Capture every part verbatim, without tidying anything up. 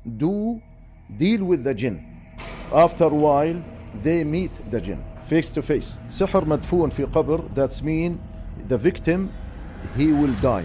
do deal with the jinn. After a while, they meet the jinn face to face. سحر مدفون في قبر, that's mean the victim, he will die.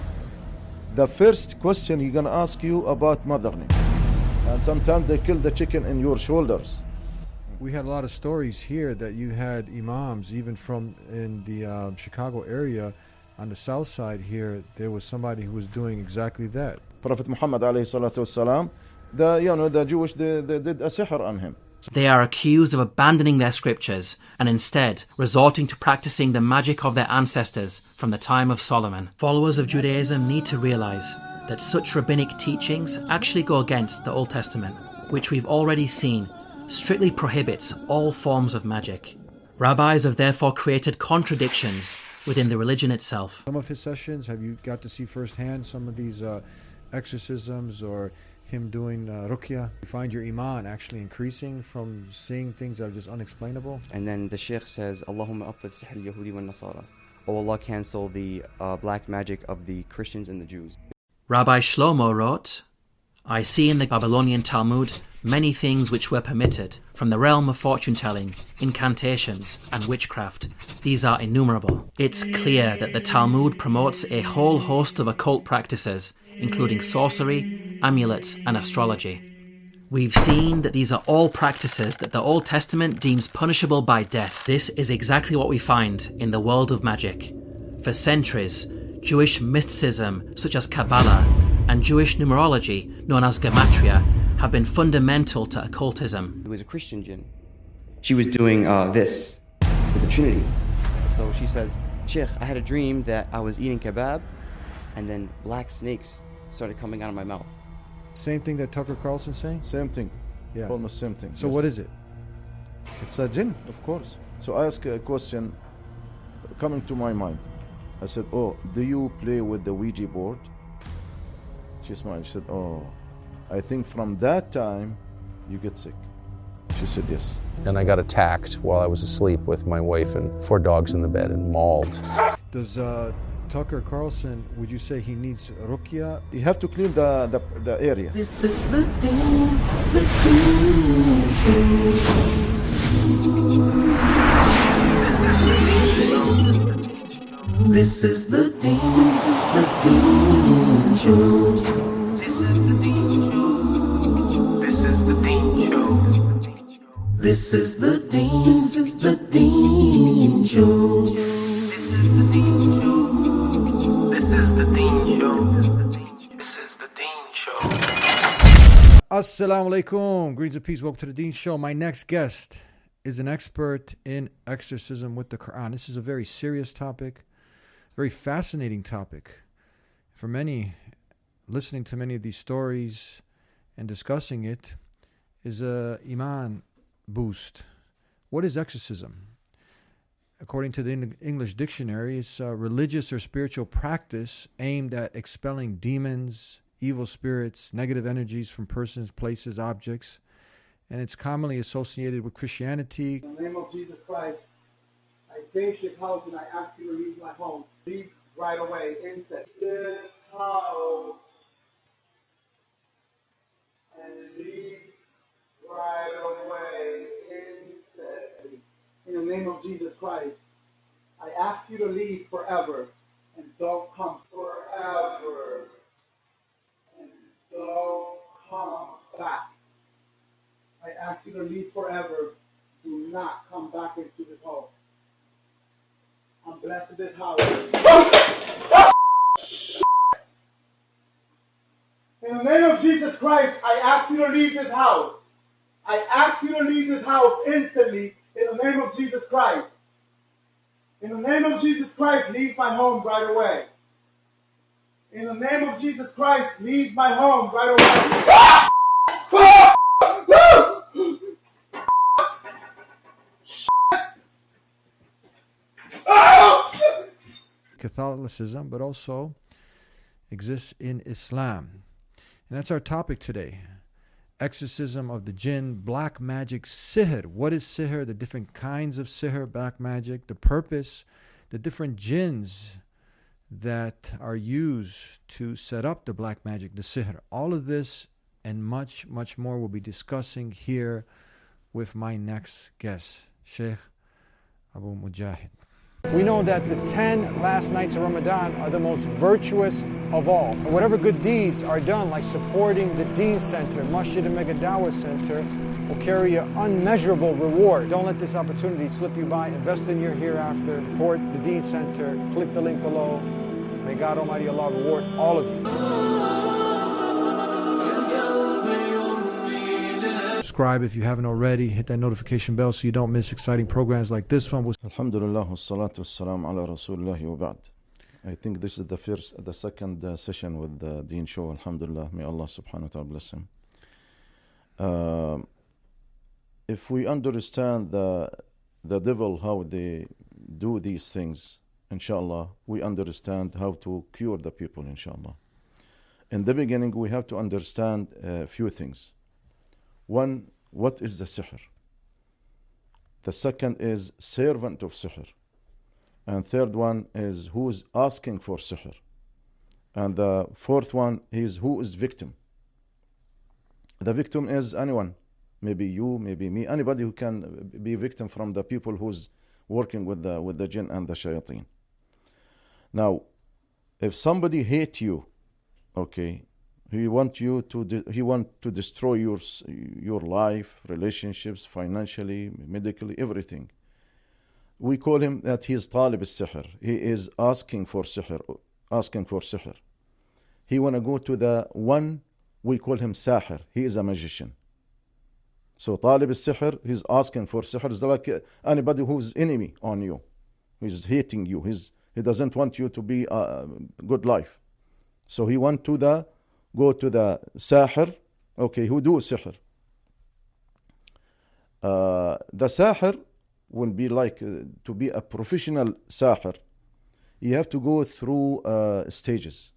The first question he's gonna ask you about mothering. And sometimes they kill the chicken in your shoulders. We had a lot of stories here that you had imams, even from in the um, Chicago area, on the south side here, there was somebody who was doing exactly that. Prophet Muhammad alayhi salatu wasalam, the, you know, the Jewish, they, they did a sihr on him. They are accused of abandoning their scriptures and instead resorting to practicing the magic of their ancestors from the time of Solomon. Followers of Judaism need to realize that such rabbinic teachings actually go against the Old Testament, which we've already seen strictly prohibits all forms of magic. Rabbis have therefore created contradictions within the religion itself. Some of his sessions, have you got to see firsthand some of these uh, exorcisms or him doing uh, ruqya? You find your iman actually increasing from seeing things that are just unexplainable? And then the sheikh says, Allahumma abtil sihr al-Yahudi wa nasara. Oh Allah, cancel the uh, black magic of the Christians and the Jews. Rabbi Shlomo wrote, I see in the Babylonian Talmud many things which were permitted from the realm of fortune-telling, incantations, and witchcraft. These are innumerable. It's clear that the Talmud promotes a whole host of occult practices, including sorcery, amulets, and astrology. We've seen that these are all practices that the Old Testament deems punishable by death. This is exactly what we find in the world of magic. For centuries, Jewish mysticism, such as Kabbalah, and Jewish numerology, known as Gematria, have been fundamental to occultism. It was a Christian jinn. She was doing uh, this with the Trinity. So she says, Sheikh, I had a dream that I was eating kebab, and then black snakes started coming out of my mouth. Same thing that Tucker Carlson's saying? Same thing. Yeah. Almost same thing. So yes. what is it? It's a jinn, of course. So I asked a question coming to my mind. I said, oh, do you play with the Ouija board? She smiled. She said, oh, I think from that time you get sick. She said, yes. And I got attacked while I was asleep with my wife and four dogs in the bed and mauled. Does uh, Tucker Carlson, would you say he needs ruqya? You have to clean the, the, the area. This is the Deen, the Deen Show. This is the Deen, this is the Deen Show. This is the Deen Show. This is the Deen Show. This is the Deen, this is the Deen Show. This is the Deen Show. This is the Deen Show. This is the Deen Show. Assalamu alaikum. Greetings and peace. Welcome to the Deen Show. My next guest is an expert in exorcism with the Quran. This is a very serious topic, very fascinating topic. For many, listening to many of these stories and discussing it is a iman boost. What is exorcism? According to the English dictionary, it's a religious or spiritual practice aimed at expelling demons, evil spirits, negative energies from persons, places, objects, and it's commonly associated with Christianity. In the name of Jesus Christ, I face this house and I ask you to leave my home. Leave right away, instant. This house and leave right away, instantly. In the name of Jesus Christ, I ask you to leave forever and don't come forever and don't come back. I ask you to leave forever. Do not come back into this home. I'm blessed with this house. In the name of Jesus Christ, I ask you to leave this house. I ask you to leave this house instantly in the name of Jesus Christ. In the name of Jesus Christ, leave my home right away. In the name of Jesus Christ, leave my home right away. Catholicism, but also exists in Islam. And that's our topic today. Exorcism of the jinn, black magic, sihr. What is sihr? The different kinds of sihr, black magic, the purpose, the different jinns that are used to set up the black magic, the sihr. All of this and much, much more we'll be discussing here with my next guest, Sheikh Abu Mujahid. We know that the ten last nights of Ramadan are the most virtuous of all. And whatever good deeds are done, like supporting the Deen Center, Masjid and Mega Dawah Center, will carry an unmeasurable reward. Don't let this opportunity slip you by. Invest in your hereafter. Support the Deen Center. Click the link below. May God Almighty Allah reward all of you. Subscribe if you haven't already. Hit that notification bell so you don't miss exciting programs like this one. Alhamdulillah, wassalatu wassalam ala rasulullah wa ba'd. I think this is the first, the second uh, session with the Deen Show. Alhamdulillah, may Allah subhanahu wa ta'ala bless him. Uh, if we understand the the devil, how they do these things, inshallah, we understand how to cure the people, inshallah. In the beginning, we have to understand a few things. One, what is the sihr? The second is servant of sihr. And third one is who's asking for sihr. And the fourth one is who is victim. The victim is anyone. Maybe you, maybe me, anybody who can be victim from the people who's working with the with the jinn and the shayateen. Now, if somebody hate you, okay, he want you to de- he want to destroy your your life, relationships, financially, medically, everything. We call him that he is talib al-sihr. He is asking for sihr, asking for sihr. He want to go to the one, we call him sahir. He is a magician. So talib al-sihr, he's asking for sihr. It's like anybody who's enemy on you. He's hating you. He's, he doesn't want you to be a good life. So he want to the go to the sahir, okay, who do sihr. Uh, the sahir will be like uh, to be a professional sahir. You have to go through uh, stages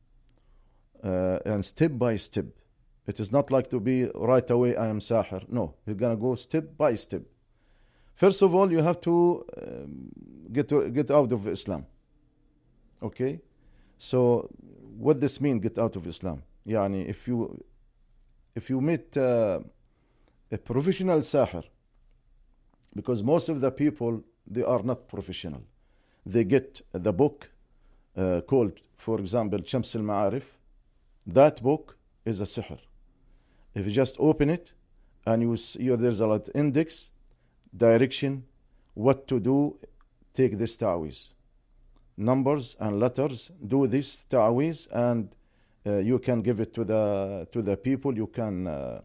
uh, and step by step. It is not like to be right away, I am sahir. No, you're going to go step by step. First of all, you have to um, get to, get out of Islam. Okay? So, what this mean, get out of Islam? Yani, if you if you meet uh, a professional sahir, because most of the people, they are not professional. They get the book uh, called, for example, Shams al-Ma'arif. That book is a sihr. If you just open it, and you see there's a lot index, direction, what to do, take this ta'awiz. Numbers and letters, do this ta'awiz, and uh, you can give it to the to the people. You can uh,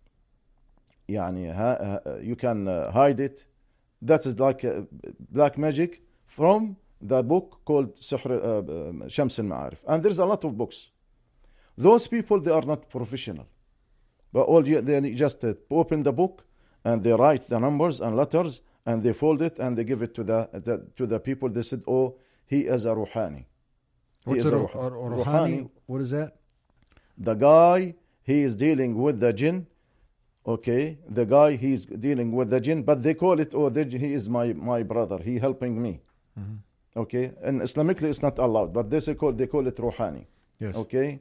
يعني, ha, uh, you can uh, hide it. That is like uh, black magic from the book called Sihr, uh, uh, Shams al-Ma'arif. And there's a lot of books. Those people, they are not professional. But all you, they just uh, open the book and they write the numbers and letters and they fold it and they give it to the, the to the people. They said, oh, he is a ruhani. What's a, a, a, a ruhani? ruhani? What is that? The guy, he is dealing with the jinn. Okay, the guy, he's dealing with the jinn, but they call it, oh, the, he is my, my brother. He helping me. Mm-hmm. Okay, and Islamically it's not allowed, but they say call, they call it ruhani. Yes. Okay.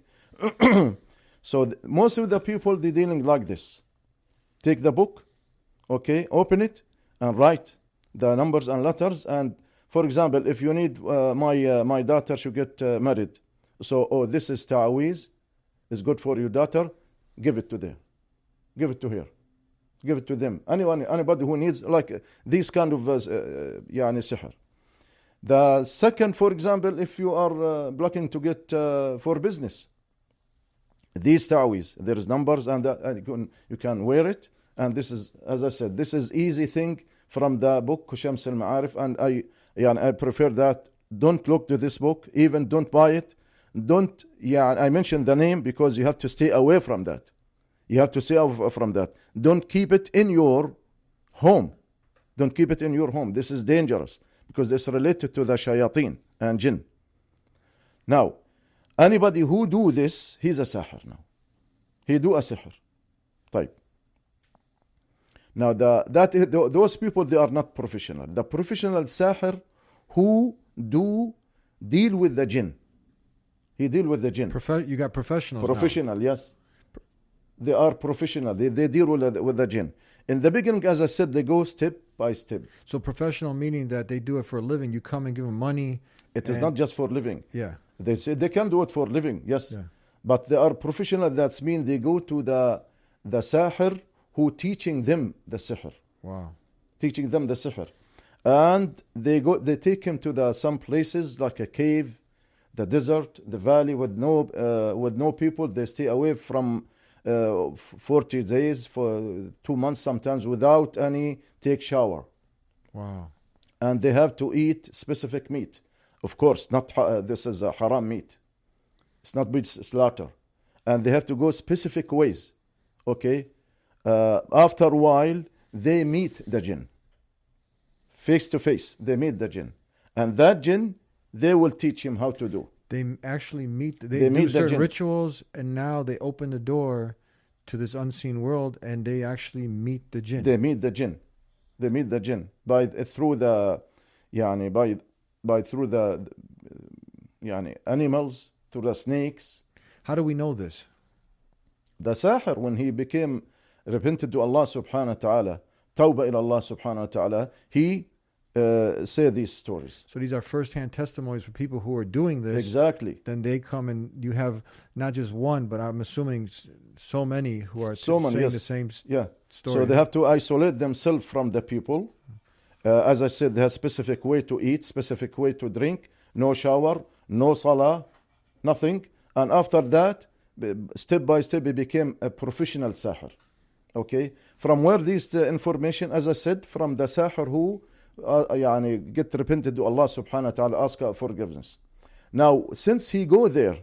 So th- most of the people, they're dealing like this. Take the book, okay, open it, and write the numbers and letters. And for example, if you need uh, my uh, my daughter to get uh, married, so oh, this is ta'awiz, is good for your daughter, give it to them, give it to her, give it to them. Anyone, anybody who needs like uh, these kind of uh, yani sihr. The second, for example, if you are uh, looking to get uh, for business. These ta'awiz, there is numbers and, uh, and you, can, you can wear it. And this is, as I said, this is easy thing from the book Shams al-Ma'arif. And I, yeah, I prefer that. Don't look to this book, even don't buy it. Don't, yeah, I mentioned the name because you have to stay away from that. You have to stay away from that. Don't keep it in your home. Don't keep it in your home. This is dangerous because it's related to the shayateen and jinn. Now, anybody who do this, he's a sahir now. He do a sihr. Type. Now, the, that the, those people, they are not professional. The professional sahir who do deal with the jinn. He deal with the jinn. Profe- you got professionals Professional, now. yes. They are professional. They, they deal with the, with the jinn. In the beginning, as I said, they go step by step. So professional meaning that they do it for a living. You come and give them money. It is and- not just for living. Yeah. They say they can do it for living, yes. Yeah. But they are professional. That's mean they go to the the sahir who teaching them the sihr, Wow. teaching them the sihr, and they go. They take him to the some places like a cave, the desert, the valley with no uh, with no people. They stay away from uh, forty days for two months sometimes without any take shower, Wow. and they have to eat specific meat. Of course, not ha- uh, this is a haram meat. It's not meat slaughter, and they have to go specific ways. Okay, uh, after a while they meet the jinn. Face to face, they meet the jinn, and that jinn they will teach him how to do. They m- actually meet. They, They do meet the certain jinn. rituals, and now they open the door to this unseen world, and they actually meet the jinn. They meet the jinn. They meet the jinn by through the, يعني by by through the, يعني animals, through the snakes. How do we know this? The sahir, when he became repented to Allah subhanahu wa ta'ala, tawbah ila Allah subhanahu wa ta'ala, he uh, said these stories. So these are first-hand testimonies for people who are doing this. Exactly. Then they come and you have not just one, but I'm assuming s- so many who are So t- many, saying yes. the same s- Yeah. story. So they have to isolate themselves from the people. Uh, as I said, they have specific way to eat, specific way to drink, no shower, no salah, nothing. And after that, b- step by step, he became a professional sahir. Okay? From where this uh, information, as I said, from the sahir who uh, يعني get repented to Allah subhanahu wa ta'ala, ask for forgiveness. Now, since he go there,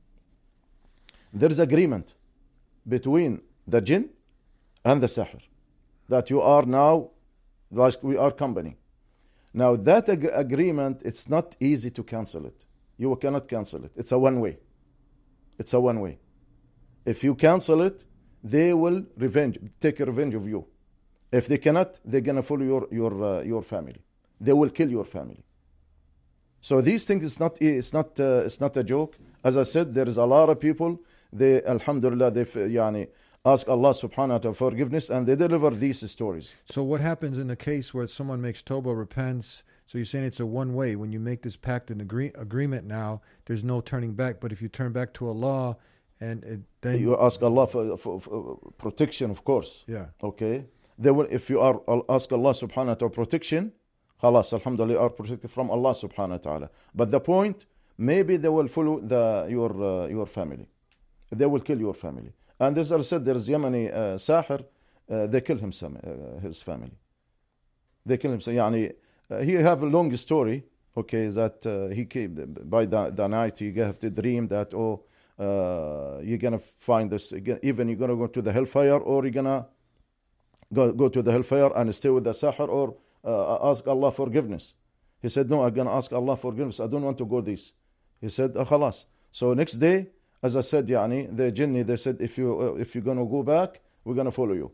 there is agreement between the jinn and the sahir that you are now, like we are company. Now that ag- agreement, it's not easy to cancel it. You cannot cancel it. It's a one way. It's a one way. If you cancel it, they will revenge, take revenge of you. If they cannot, they're gonna follow your your uh, your family. They will kill your family. So these things, it's not it's not uh, it's not a joke. As I said, there is a lot of people. They, alhamdulillah, they yani ask Allah subhanahu wa ta'ala forgiveness, and they deliver these stories. So what happens in a case where someone makes Toba, repents? So you're saying it's a one way. When you make this pact and agree, agreement now, there's no turning back. But if you turn back to Allah, and it, then You ask Allah for, for, for protection, of course. yeah. Okay. They will, if you are ask Allah subhanahu wa ta'ala protection, khalas, alhamdulillah, are protected from Allah subhanahu wa ta'ala. But the point, maybe they will follow the your uh, your family. They will kill your family. And as I said, there is Yemeni uh, sahir, uh, they kill him some, uh, his family. They kill him. So, يعني, uh, he have a long story. Okay, that uh, he came by the, the night he have to dream that oh uh, you're gonna find this again, even you're gonna go to the hellfire, or you're gonna go go to the hellfire and stay with the sahir, or uh, ask Allah forgiveness. He said, no, I'm gonna ask Allah forgiveness. I don't want to go this. He said, oh, khalas. So next day, as I said, yani, the jinni, they said, if you uh, if you're gonna go back, we're gonna follow you.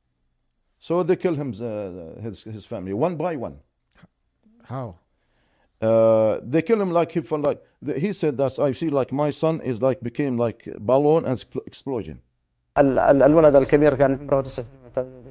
So they kill him, uh, his his family, one by one. How? Uh, they kill him like he for like the, he said that I see like my son is like became like balloon and expl- explosion. ال- ال- الولد الكبير كان عمره تسع سنوات.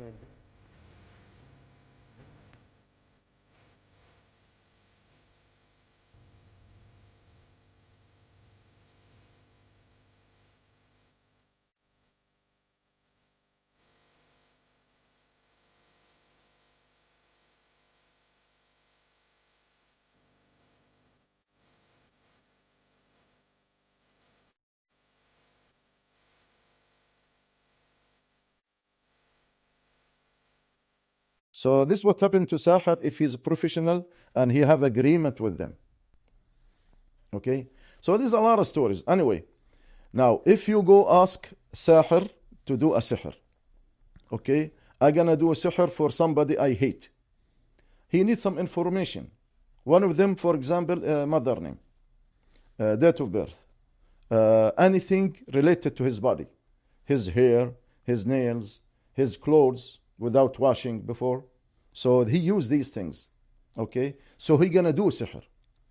So this is what happened to Sahar if he's a professional and he have agreement with them. Okay, so there's a lot of stories. Anyway, now if you go ask Sahir to do a sihr, okay, I'm gonna do a sihr for somebody I hate. He needs some information. One of them, for example, uh, mother name, uh, date of birth, uh, anything related to his body, his hair, his nails, his clothes without washing before. So he used these things. Okay, so he gonna do sihr.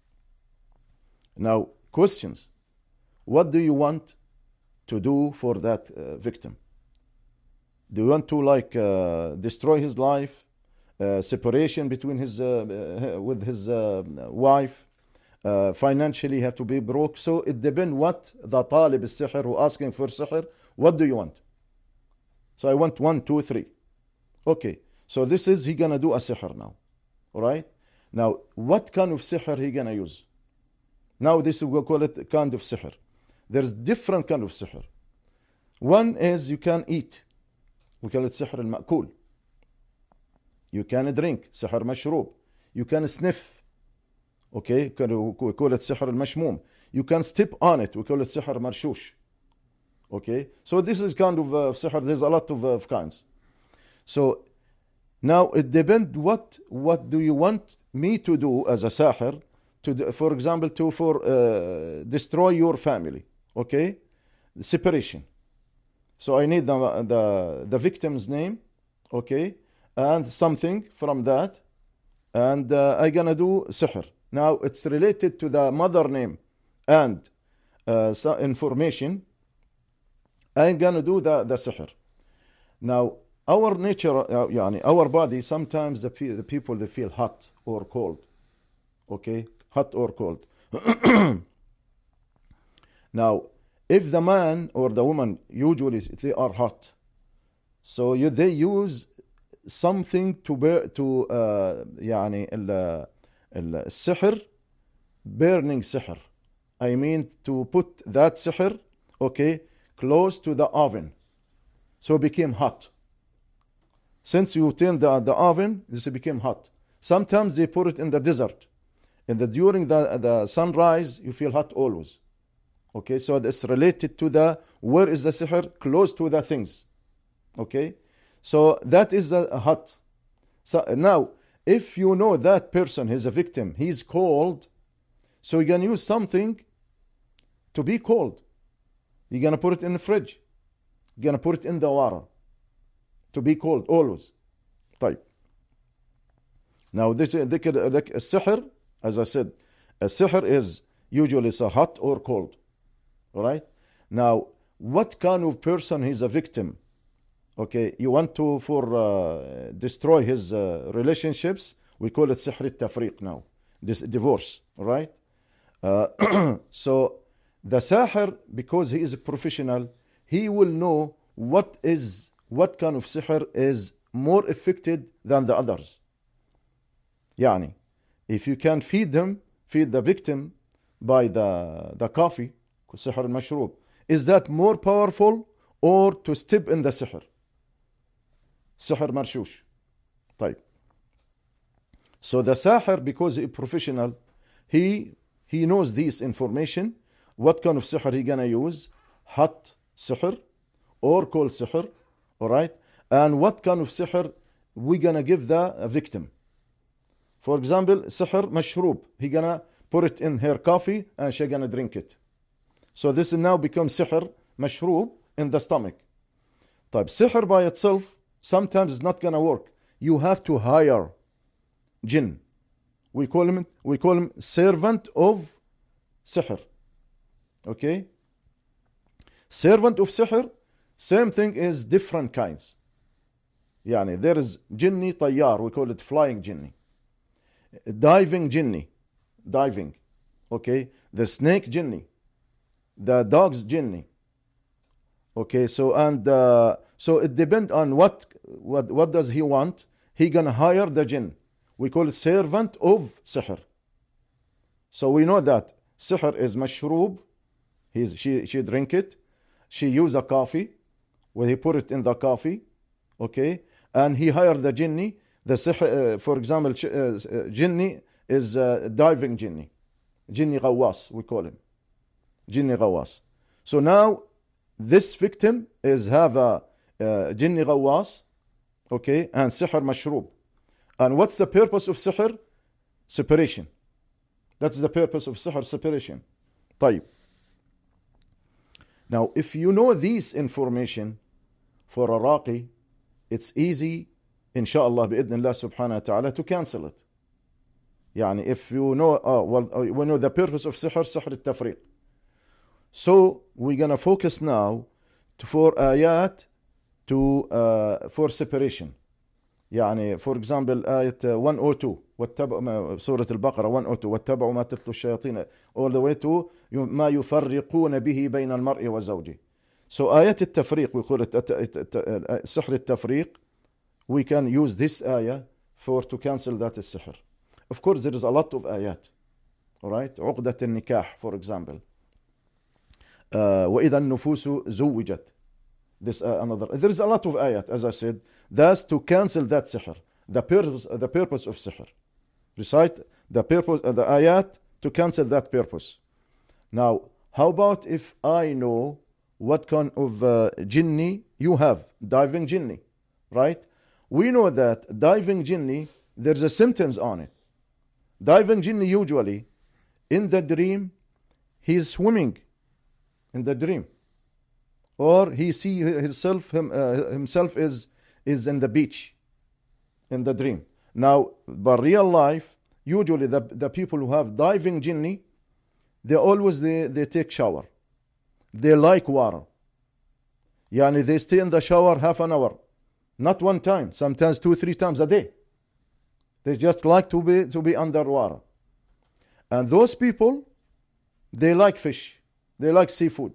Now, questions. What do you want to do for that uh, victim? Do you want to like uh, destroy his life? Uh, separation between his uh, uh, with his uh, wife? Uh, financially have to be broke. So it depends what the talib al-sihr who asking for sihr, what do you want? So I want one, two, three. Okay, so this is he gonna do a sihr now. All right? Now, what kind of sihr he gonna use? Now this we call it kind of sihr. There's different kind of sihr. One is you can eat. We call it sihr al-ma'kul. You can drink, sihr mashroob. You can sniff. Okay, we call it sihr al-mashmoom. You can step on it. We call it sihr marshush. Okay, so this is kind of uh, sihr. There's a lot of, uh, of kinds. So now it depends what what do you want me to do as a sahir to do, for example, to for uh, destroy your family. Okay, separation. So I need the the the victim's name. Okay, and something from that, and uh, I gonna do sihr. Now it's related to the mother name and uh, so information. I'm gonna do the, the sihr. Now our nature, uh, yani our body, sometimes the, the people they feel hot or cold. Okay, hot or cold. Now, if the man or the woman usually they are hot, so you, they use something to bear, to uh, يعني ال السحر, burning sihr. I mean to put that sihr, okay, close to the oven, so it became hot. Since you turn the, the oven, this became hot. Sometimes they put it in the desert. In the during the, the sunrise, you feel hot always. Okay, so it's related to the where is the sihr, close to the things. Okay, so that is the hot. So now, if you know that person is a victim, he's cold, so you can use something to be cold. You're going to put it in the fridge. You're going to put it in the water to be cold always. Type. Now, this is like a sihr, as I said, a sihr is usually so hot or cold. All right? Now, what kind of person is a victim? Okay, you want to for uh, destroy his uh, relationships, we call it sihr al-tafriq now, this divorce, all right? Uh, so the sahir, because he is a professional, he will know what is what kind of sihr is more affected than the others. Yani, if you can feed them, feed the victim by the the coffee, sihr al-mashroob, is that more powerful or to step in the sihr? Sihr marshush. Type. So the sahir, because he is professional, he he knows this information. What kind of sihr he gonna use? Hot sihr or cold sihr, all right? And what kind of sihr we gonna give the victim? For example, sihr mashroob. He gonna put it in her coffee and she gonna drink it. So this now becomes sihr mashroob in the stomach. Type sihr by itself sometimes it's not gonna work. You have to hire jinn. We call him we call him servant of sihr. Okay? Servant of sihr, same thing is different kinds. Yani there is jinni tayyar, we call it flying jinni. Diving jinni, diving. Okay? The snake jinni. The dog's jinni. Okay, so and uh, so it depends on what what what does he want. He gonna hire the jinn. We call it servant of sihr. So we know that sihr is mashroob. He's she she drink it. She use a coffee, where he put it in the coffee. Okay, and he hired the jinni. The sihr, uh, for example, uh, jinni is uh, diving jinni, jinni ghawas we call him, jinni ghawas. So now this victim is have a uh, jinni ghawas, okay, and sihr mashroob. And what's the purpose of sihr? Separation. That's the purpose of sihr, separation. طيب. Now, if you know this information for a raqi, it's easy, inshallah, bi'idhnillah subhanahu wa ta'ala, to cancel it. Yani, if you know, uh, well, uh, we know the purpose of sihr, sihr al-tafriq. So, we're going to focus now to, for ayat to uh, for separation. يعني for example آية one oh two واتبعوا سورة البقرة one oh two واتبعوا ما تتلو الشياطين all the way to ما يفرقون به بين المرء وزوجه. So آية التفريق we call it سحر التفريق. We can use this آية for to cancel that السحر. Of course there is a lot of آيات. Alright, عقدة النكاح for example. Uh, وإذا النفوس زوجت. This uh, another. There is a lot of ayat, as I said. That's to cancel that sihr. The purpose, the purpose of sihr. Recite the purpose, uh, the ayat to cancel that purpose. Now, how about if I know what kind of uh, jinni you have? Diving jinni, right? We know that diving jinni, there's a symptoms on it. Diving jinni usually, in the dream, he's swimming in the dream. Or he see himself him, uh, himself is is in the beach in the dream. Now, but real life, usually the, the people who have diving jinni, they always they, they take shower. They like water. Yani they stay in the shower half an hour. Not one time, sometimes two, three times a day. They just like to be to be underwater. And those people, they like fish. They like seafood.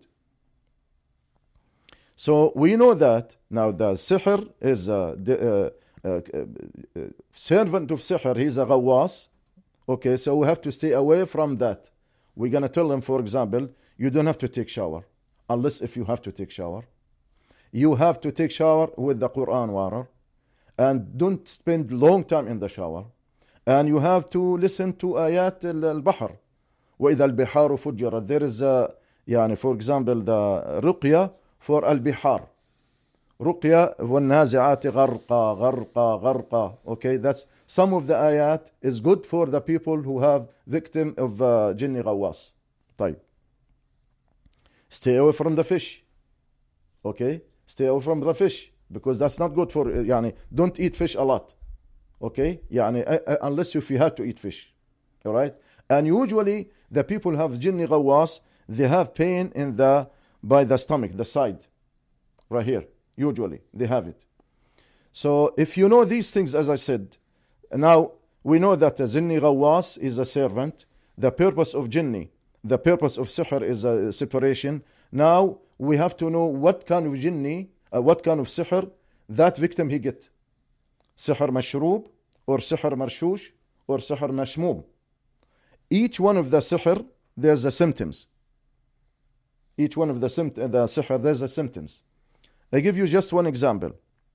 So we know that now the sihr is a, a, a, a servant of sihr. He's a ghawas. Okay, so we have to stay away from that. We're going to tell them, for example, you don't have to take shower. Unless if you have to take shower. You have to take shower with the Quran water. And don't spend long time in the shower. And you have to listen to ayat al-bahr. وَإِذَا الْبِحَارُ فُجِّرَتْ. There is a, يعني, for example, the ruqya for al-bihar. Ruqya وَالنَّازِعَاتِ غَرْقًا غَرْقًا غَرْقًا. Okay, that's some of the ayat is good for the people who have victim of uh, jinni ghawas. طيب. Stay away from the fish. Okay, stay away from the fish because that's not good for يعني, don't eat fish a lot. Okay, يعني, uh, unless if you have to eat fish. All right, and usually the people who have jinni ghawas, they have pain in the by the stomach, the side, right here. Usually they have it. So if you know these things, as I said, now we know that the jinni ghawas is a servant. The purpose of jinni, the purpose of sihr is a separation. Now we have to know what kind of jinni, uh, what kind of sihr that victim he get. Sihr mashroob, or sihr marshush, or sihr mashmoom. Each one of the sihr, there's the symptoms. Each one of the, symt- the sihr, there's the symptoms. I give you just one example.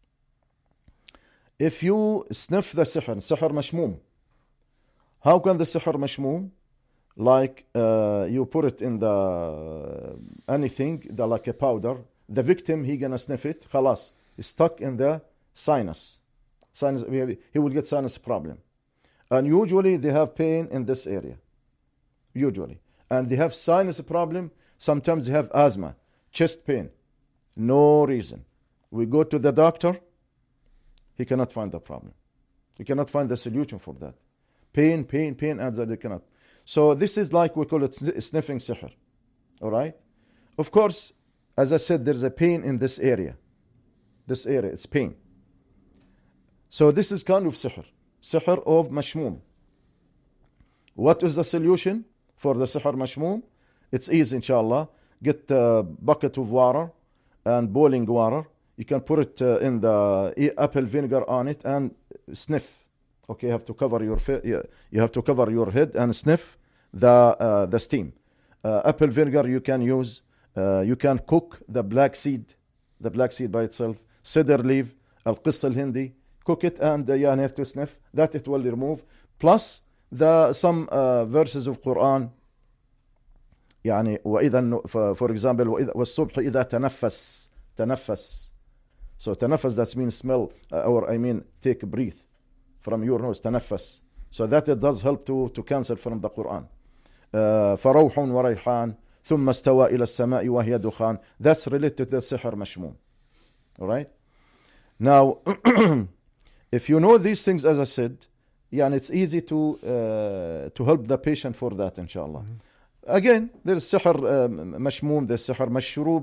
If you sniff the sihr, sihr mashmoom, how can the sihr mashmoom? Like uh, you put it in the anything, the, like a powder, the victim, he gonna sniff it, khalas, it's stuck in the sinus. Sinus, he will get sinus problem. And usually they have pain in this area. Usually. And they have sinus problem. Sometimes they have asthma, chest pain. No reason. We go to the doctor. He cannot find the problem. He cannot find the solution for that. Pain, pain, pain, and they cannot. So this is like we call it sniffing sihr. All right? Of course, as I said, there's a pain in this area. This area, it's pain. So this is kind of sihr. Sihr of mashmoom. What is the solution for the sihr mashmoom? It's easy, inshallah. Get a bucket of water and boiling water. You can put it uh, in the apple vinegar on it and sniff. Okay, you have to cover your fa- you have to cover your head and sniff the uh, the steam. Uh, apple vinegar you can use. Uh, you can cook the black seed, the black seed by itself. Cedar leaf, al-qissa al-hindi. Cook it and uh, you have to sniff. That it will remove. Plus the some uh, verses of Quran. يعني وإذا for example وإذا والصبح إذا تنفس تنفس. So تنفس that means smell uh, or I mean take a breath from your nose تنفس. So that it does help to to cancel from the Quran. Uh, فروح وريحان ثم استوى إلى السماء وهي دخان. That's related to the sihr mashmoom. All right. Now, if you know these things, as I said, yeah, and it's easy to uh, to help the patient for that, inshallah. Mm-hmm. Again, there's sihr uh, mashmoom, there's sihr mashroob,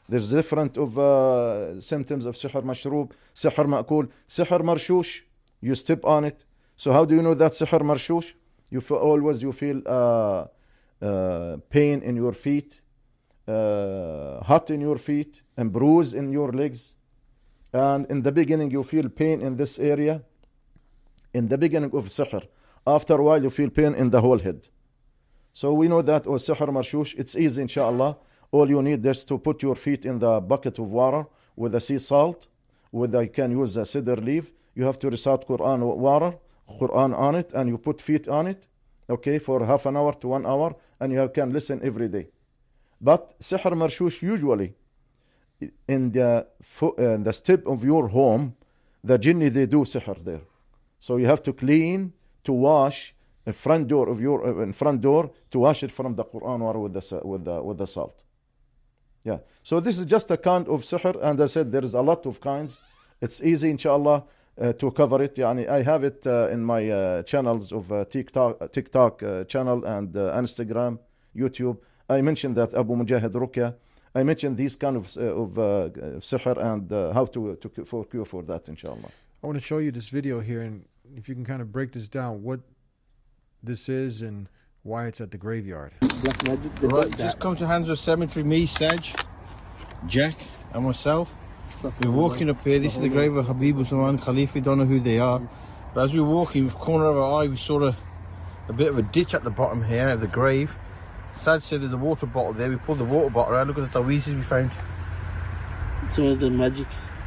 There's different of uh, symptoms of sihr mashroob, sihr ma'kul, sihr marshush. You step on it. So how do you know that sihr marshush? You feel, always you feel uh, uh, pain in your feet, uh, hot in your feet, and bruise in your legs. And in the beginning you feel pain in this area. In the beginning of sihr. After a while you feel pain in the whole head. So we know that, oh, sihr marshush, it's easy inshallah. All you need is to put your feet in the bucket of water with the sea salt, with you can use a cedar leaf. You have to recite Quran water, Quran on it, and you put feet on it, okay, for half an hour to one hour, and you can listen every day. But sihr marshush, usually in the fo- uh, the step of your home, the jinni, they do sihr there. So you have to clean, to wash the front door of your uh, in front door, to wash it from the Quran water with the with the with the salt. Yeah. So this is just a kind of sihr, and I said there is a lot of kinds. It's easy, inshallah, uh, to cover it. Yani I have it uh, in my uh, channels of uh, TikTok, TikTok uh, channel and uh, Instagram, YouTube. I mentioned that Abu Mujahid Ruqya. I mentioned these kind of uh, of uh, sihr and uh, how to to for cure for that, inshallah. I want to show you this video here, and if you can kind of break this down, what this is and why it's at the graveyard. Black Magic, they Right, got that. just come to Handsworth Cemetery, me, Saj, Jack, and myself. We're walking up here. This is the grave of Habib Usman Khalifa. Don't know who they are. But as we were walking, with the corner of our eye, we saw a, a bit of a ditch at the bottom here of the grave. Saj said there's a water bottle there. We pulled the water bottle out. Look at the taweezes we found. It's all the magic.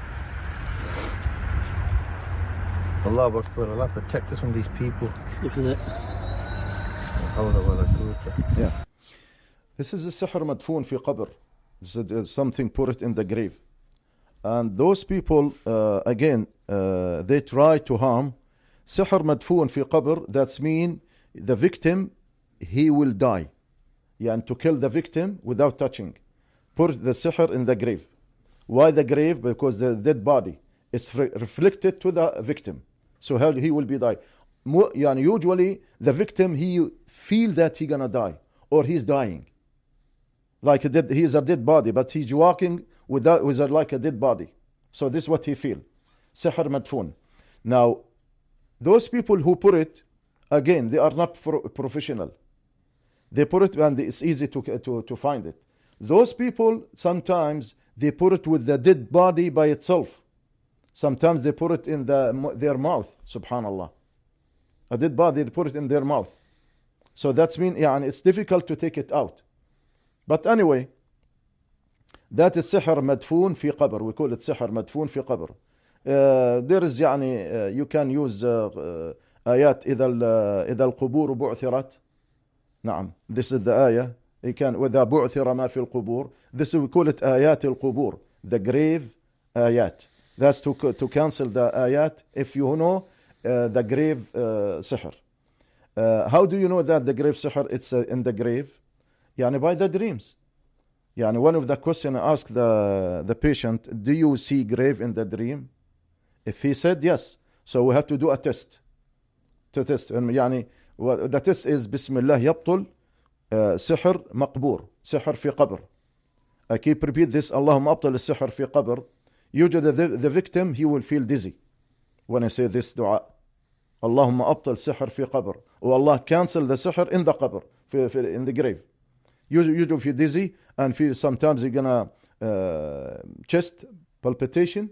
Allah Akbar, Allah protect us from these people. Look at that. Yeah. This is a sihr madfoon fi qabr. This is uh, something put it in the grave. And those people, uh, again, uh, they try to harm. Sihr madfoon fi qabr, that's mean the victim, he will die. Yeah, and to kill the victim without touching. Put the sihr in the grave. Why the grave? Because the dead body is re- reflected to the victim. So how he will be die. Mo- yani usually the victim, he feel that he gonna die or he's dying. Like a dead, he's a dead body, but he's walking without, with a, like a dead body. So this is what he feel. Sihr madfoon. Now, those people who put it, again, they are not pro- professional. They put it and it's easy to, to, to find it. Those people, sometimes they put it with the dead body by itself. Sometimes they put it in the, their mouth, subhanallah. A dead body, they put it in their mouth. So that's mean, yeah, and it's difficult to take it out. But anyway, that is sihr madfoon fi qabr. We call it sihr madfoon fi qabr. Uh, there is, يعني, uh, you can use uh, uh, آيات إذا ال إذا القبور بعثرت. نعم, this is the ayah. You can وإذا بعثر ما في القبور. This we call it آيات القبور. The grave آيات. That's to to cancel the ayat. If you know uh, the grave uh, sihr. Uh, how do you know that the grave sihr, it's uh, in the grave? Yani by the dreams. Yani one of the questions I asked the, the patient, do you see grave in the dream? If he said yes, so we have to do a test. To test. Yani, the test is Bismillah yabtul uh, sihr maqbur. Sihr fi qabr. I keep repeat this. Allahumma abtal sihr fi qabr. Usually the, the victim, he will feel dizzy when I say this dua. Allahumma abtal sihr fi qabr. Oh Allah, cancel the sihr in the qabr, fi, fi, in the grave. Usually you feel dizzy and feel sometimes you're gonna uh, chest palpitation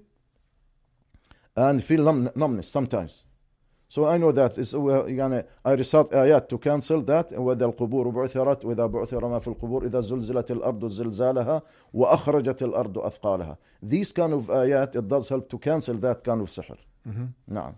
and feel numb, numbness sometimes. So I know that is يعني I recite ayat to cancel that. وإذا القبور بعثرت وإذا بعثر ما في القبور إذا زلزلت الأرض زلزالها وأخرجت الأرض أثقالها. These kind of ayat, it does help to cancel that kind of sihr. Mm-hmm. نعم.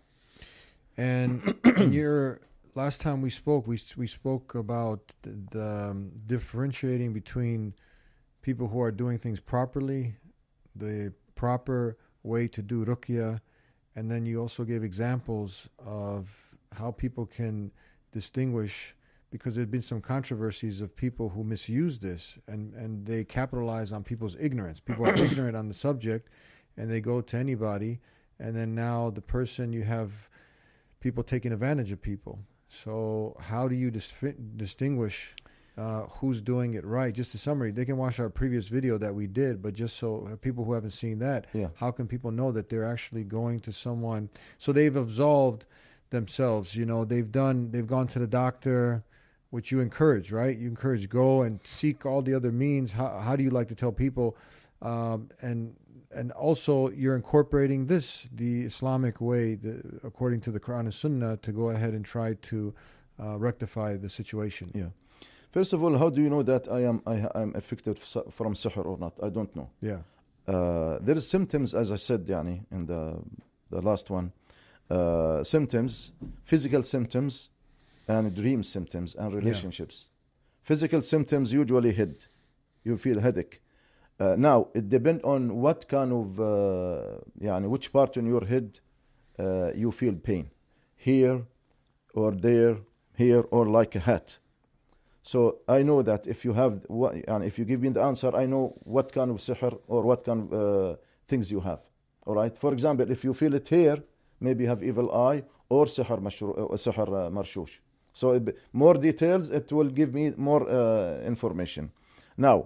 And in your last time we spoke, we we spoke about the, the um, differentiating between people who are doing things properly, the proper way to do ruqya, and then you also gave examples of how people can distinguish, because there have been some controversies of people who misuse this and, and they capitalize on people's ignorance. People are ignorant on the subject and they go to anybody, and then now the person, you have people taking advantage of people. So how do you dis- distinguish uh, who's doing it right. Just a summary. They can watch our previous video that we did, but just so uh, people who haven't seen that, Yeah. how can people know that they're actually going to someone? So they've absolved themselves. You know, they've done, they've gone to the doctor, which you encourage, right? You encourage go and seek all the other means. How, how do you like to tell people? Um, and and also you're incorporating this, the Islamic way, the, according to the Quran and Sunnah, to go ahead and try to uh, rectify the situation. Yeah. First of all, how do you know that I am I am affected f- from sihr or not? I don't know. Yeah. Uh, there is symptoms, as I said, yani, in the the last one. Uh, symptoms, physical symptoms, and dream symptoms and relationships. Physical symptoms usually head. You feel headache. Uh, now it depends on what kind of, uh, يعني, which part in your head uh, you feel pain, here or there, here or like a hat. So I know that if you have, what, and if you give me the answer, I know what kind of sihr or what kind of uh, things you have. All right. For example, if you feel it here, maybe you have evil eye or sihr mashru- uh, sihr uh, marshush. So it, more details, it will give me more uh, information. Now.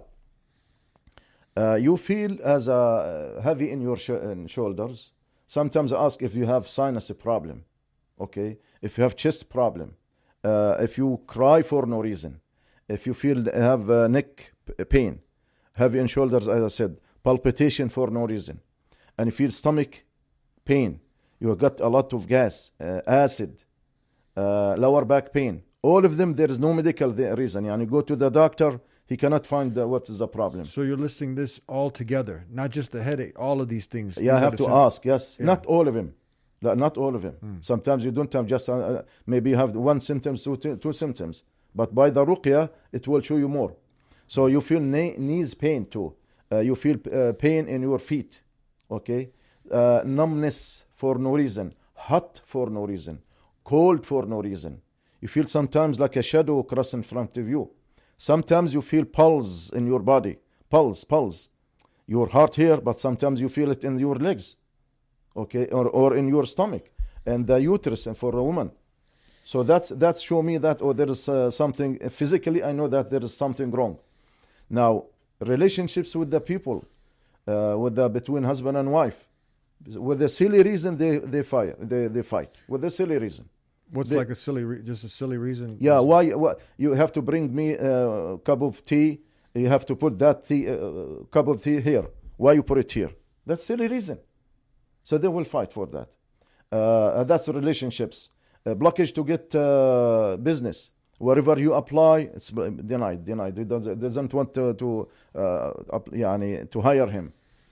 Uh, you feel as a heavy in your sh- in shoulders. Sometimes I ask if you have sinus problem, okay? If you have chest problem, uh, if you cry for no reason, if you feel have uh, neck p- pain, heavy in shoulders, as I said, palpitation for no reason, and you feel stomach pain, you got a lot of gas, uh, acid, uh, lower back pain. All of them, there is no medical reason. And you go to the doctor, he cannot find uh, what is the problem. So you're listing this all together, not just the headache, all of these things. Yeah, I These are have the to sym- ask, yes. Yeah. Not all of them. No, Not all of them. Mm. Sometimes you don't have just, uh, uh, maybe you have one symptoms, two, two symptoms. But by the ruqya, it will show you more. So you feel na- knees pain too. Uh, you feel uh, pain in your feet. Okay? Uh, numbness for no reason. Hot for no reason. Cold for no reason. You feel sometimes like a shadow cross in front of you. Sometimes you feel pulse in your body. Pulse, pulse. Your heart here, but sometimes you feel it in your legs. Okay? Or, or in your stomach. And the uterus and for a woman. So that's that's show me that, oh, there is uh, something, physically I know that there is something wrong. Now, relationships with the people, uh, with the, between husband and wife, with a silly reason they, they, fire, they, they fight. With a silly reason. What's They- like a silly, re- just a silly reason? Yeah, why, why you have to bring me a cup of tea, you have to put that tea, uh, cup of tea here. Why you put it here? That's silly reason. So they will fight for that. Uh, that's relationships. Uh, blockage to get uh, business. Wherever you apply, it's denied, denied. They doesn't, doesn't want to to, uh, up, يعني, to hire him.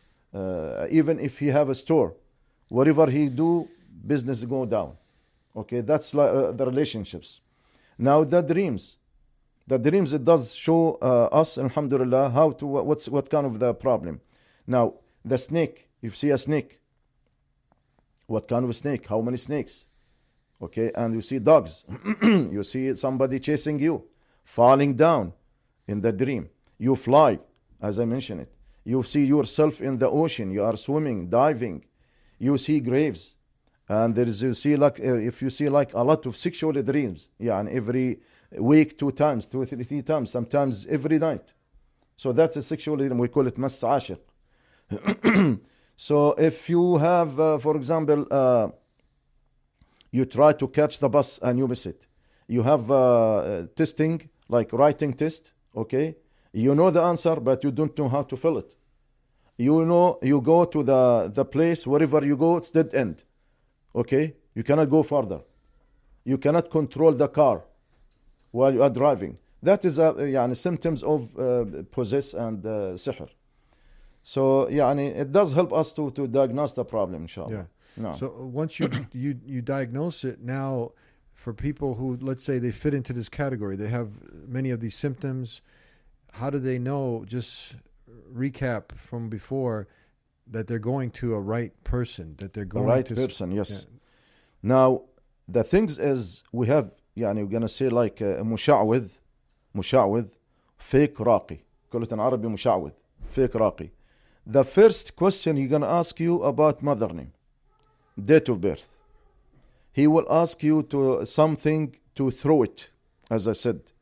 Uh, even if he have a store, whatever he do, business go down. Okay, that's like, uh, the relationships. Now the dreams. The dreams, it does show uh, us, alhamdulillah, how to, what's what kind of the problem. Now, the snake, you see a snake. What kind of snake? How many snakes? Okay, and you see dogs. You see somebody chasing you, falling down in the dream. You fly, as I mentioned it. You see yourself in the ocean. You are swimming, diving. You see graves. And there is, you see like, uh, if you see like a lot of sexual dreams, yeah, and every week, two times, two, three, three times, sometimes every night. So that's a sexual dream. We call it mas ashiq. So if you have, uh, for example, uh, you try to catch the bus and you miss it. You have uh, testing, like writing test, okay? You know the answer, but you don't know how to fill it. You know, you go to the, the place, wherever you go, it's dead end, okay? You cannot go further. You cannot control the car while you are driving. That is a, يعني, symptoms of uh, possess and uh, sihr. So, يعني, it does help us to, to diagnose the problem, inshallah. Yeah. No. So once you you you diagnose it, now for people who, let's say, they fit into this category, they have many of these symptoms. How do they know? Just recap from before that they're going to a right person, that they're The going right to person, yes. Yeah. Now, the things is we have, يعني we're gonna say like uh, مشعوذ, مشعوذ, fake راقي. قلت عربي مشعوذ, fake راقي. The first question he's gonna ask you about mother name, date of birth. He will ask you to something to throw it, as I said,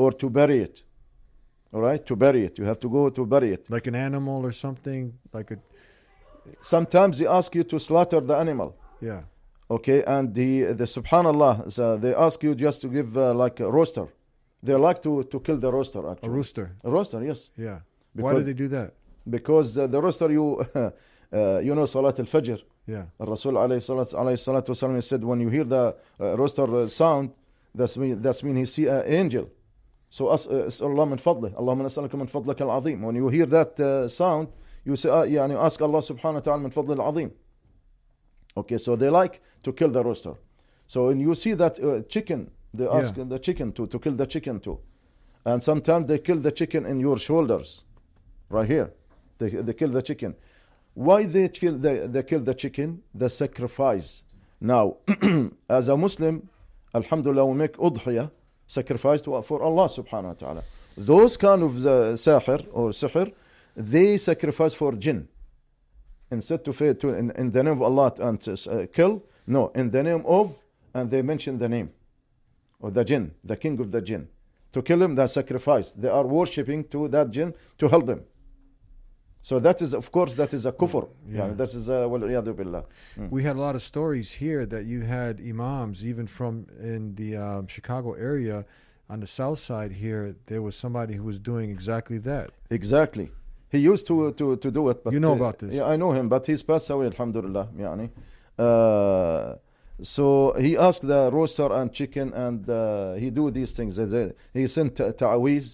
or to bury it. All right, to bury it. You have to go to bury it. Like an animal or something, like a. Sometimes they ask you to slaughter the animal. Yeah. Okay, and the the Subhanallah, so they ask you just to give uh, like a roaster. They like to, to kill the roaster actually. A rooster. A roaster, yes. Yeah. Because, Why do they do that? Because uh, the roaster, you uh, you know, Salat al-Fajr. Yeah. Rasul alayhi salatu alayhi salatu wasalam said, when you hear the uh, roaster uh, sound, that's mean that's mean he see an angel. So as Allah min fadlih, Allahumma nas'aluka min fadlika al-azim. When you hear that uh, sound, you say, uh, yani ask Allah subhanahu wa ta'ala min fadlih al-azim. Okay, so they like to kill the rooster. So when you see that uh, chicken, they ask Yeah. the chicken to, to kill the chicken too. And sometimes they kill the chicken in your shoulders, right here. They, they kill the chicken. Why they kill the, they kill the chicken? The sacrifice. Now, as a Muslim, alhamdulillah, we make udhiyah, sacrifice to, for Allah subhanahu wa ta'ala. Those kind of the sahir or sihr, they sacrifice for jinn. Instead to, to in, in the name of Allah and uh, kill, no, in the name of, and they mention the name, or the jinn, the king of the jinn. To kill him, they sacrifice. They are worshipping to that jinn to help him. So that is, of course, that is a kufr. Yeah. Yeah, this is a wal-iyadu billah. Mm. We had a lot of stories here that you had imams, even from in the um, Chicago area, on the south side here, there was somebody who was doing exactly that. Exactly. He used to to, to do it. But You know uh, about this. Yeah, I know him, but he's passed away, alhamdulillah. Yani. Uh, so he asked the roaster and chicken, and uh, he do these things. He sent ta'awiz.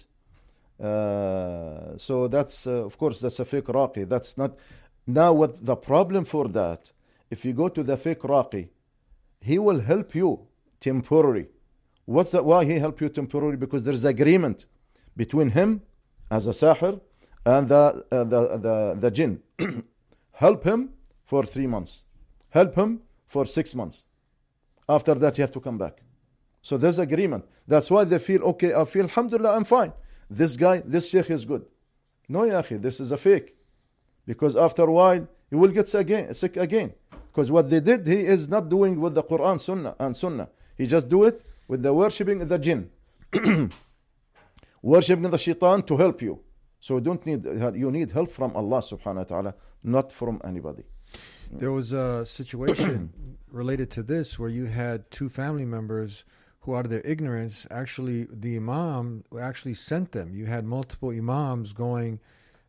Uh, so that's, uh, of course, that's a fake raqi. That's not. Now, what the problem for that, if you go to the fake raqi, he will help you temporarily. What's that? Why he help you temporarily? Because there's agreement between him as a sahir and the uh, the the the jinn. Help him for three months. Help him for six months. After that, you have to come back. So there's agreement. That's why they feel, okay, I feel, alhamdulillah, I'm fine. This guy, this sheikh is good. No, ya akhi, this is a fake. Because after a while, you will get sick again. Sick again. Because what they did, he is not doing with the Quran sunnah and sunnah. He just do it with the worshipping the jinn. Worshipping the shaitan to help you. So you don't need, you need help from Allah subhanahu wa ta'ala, not from anybody. There was a situation related to this where you had two family members who, out of their ignorance, actually, the imam actually sent them. You had multiple imams going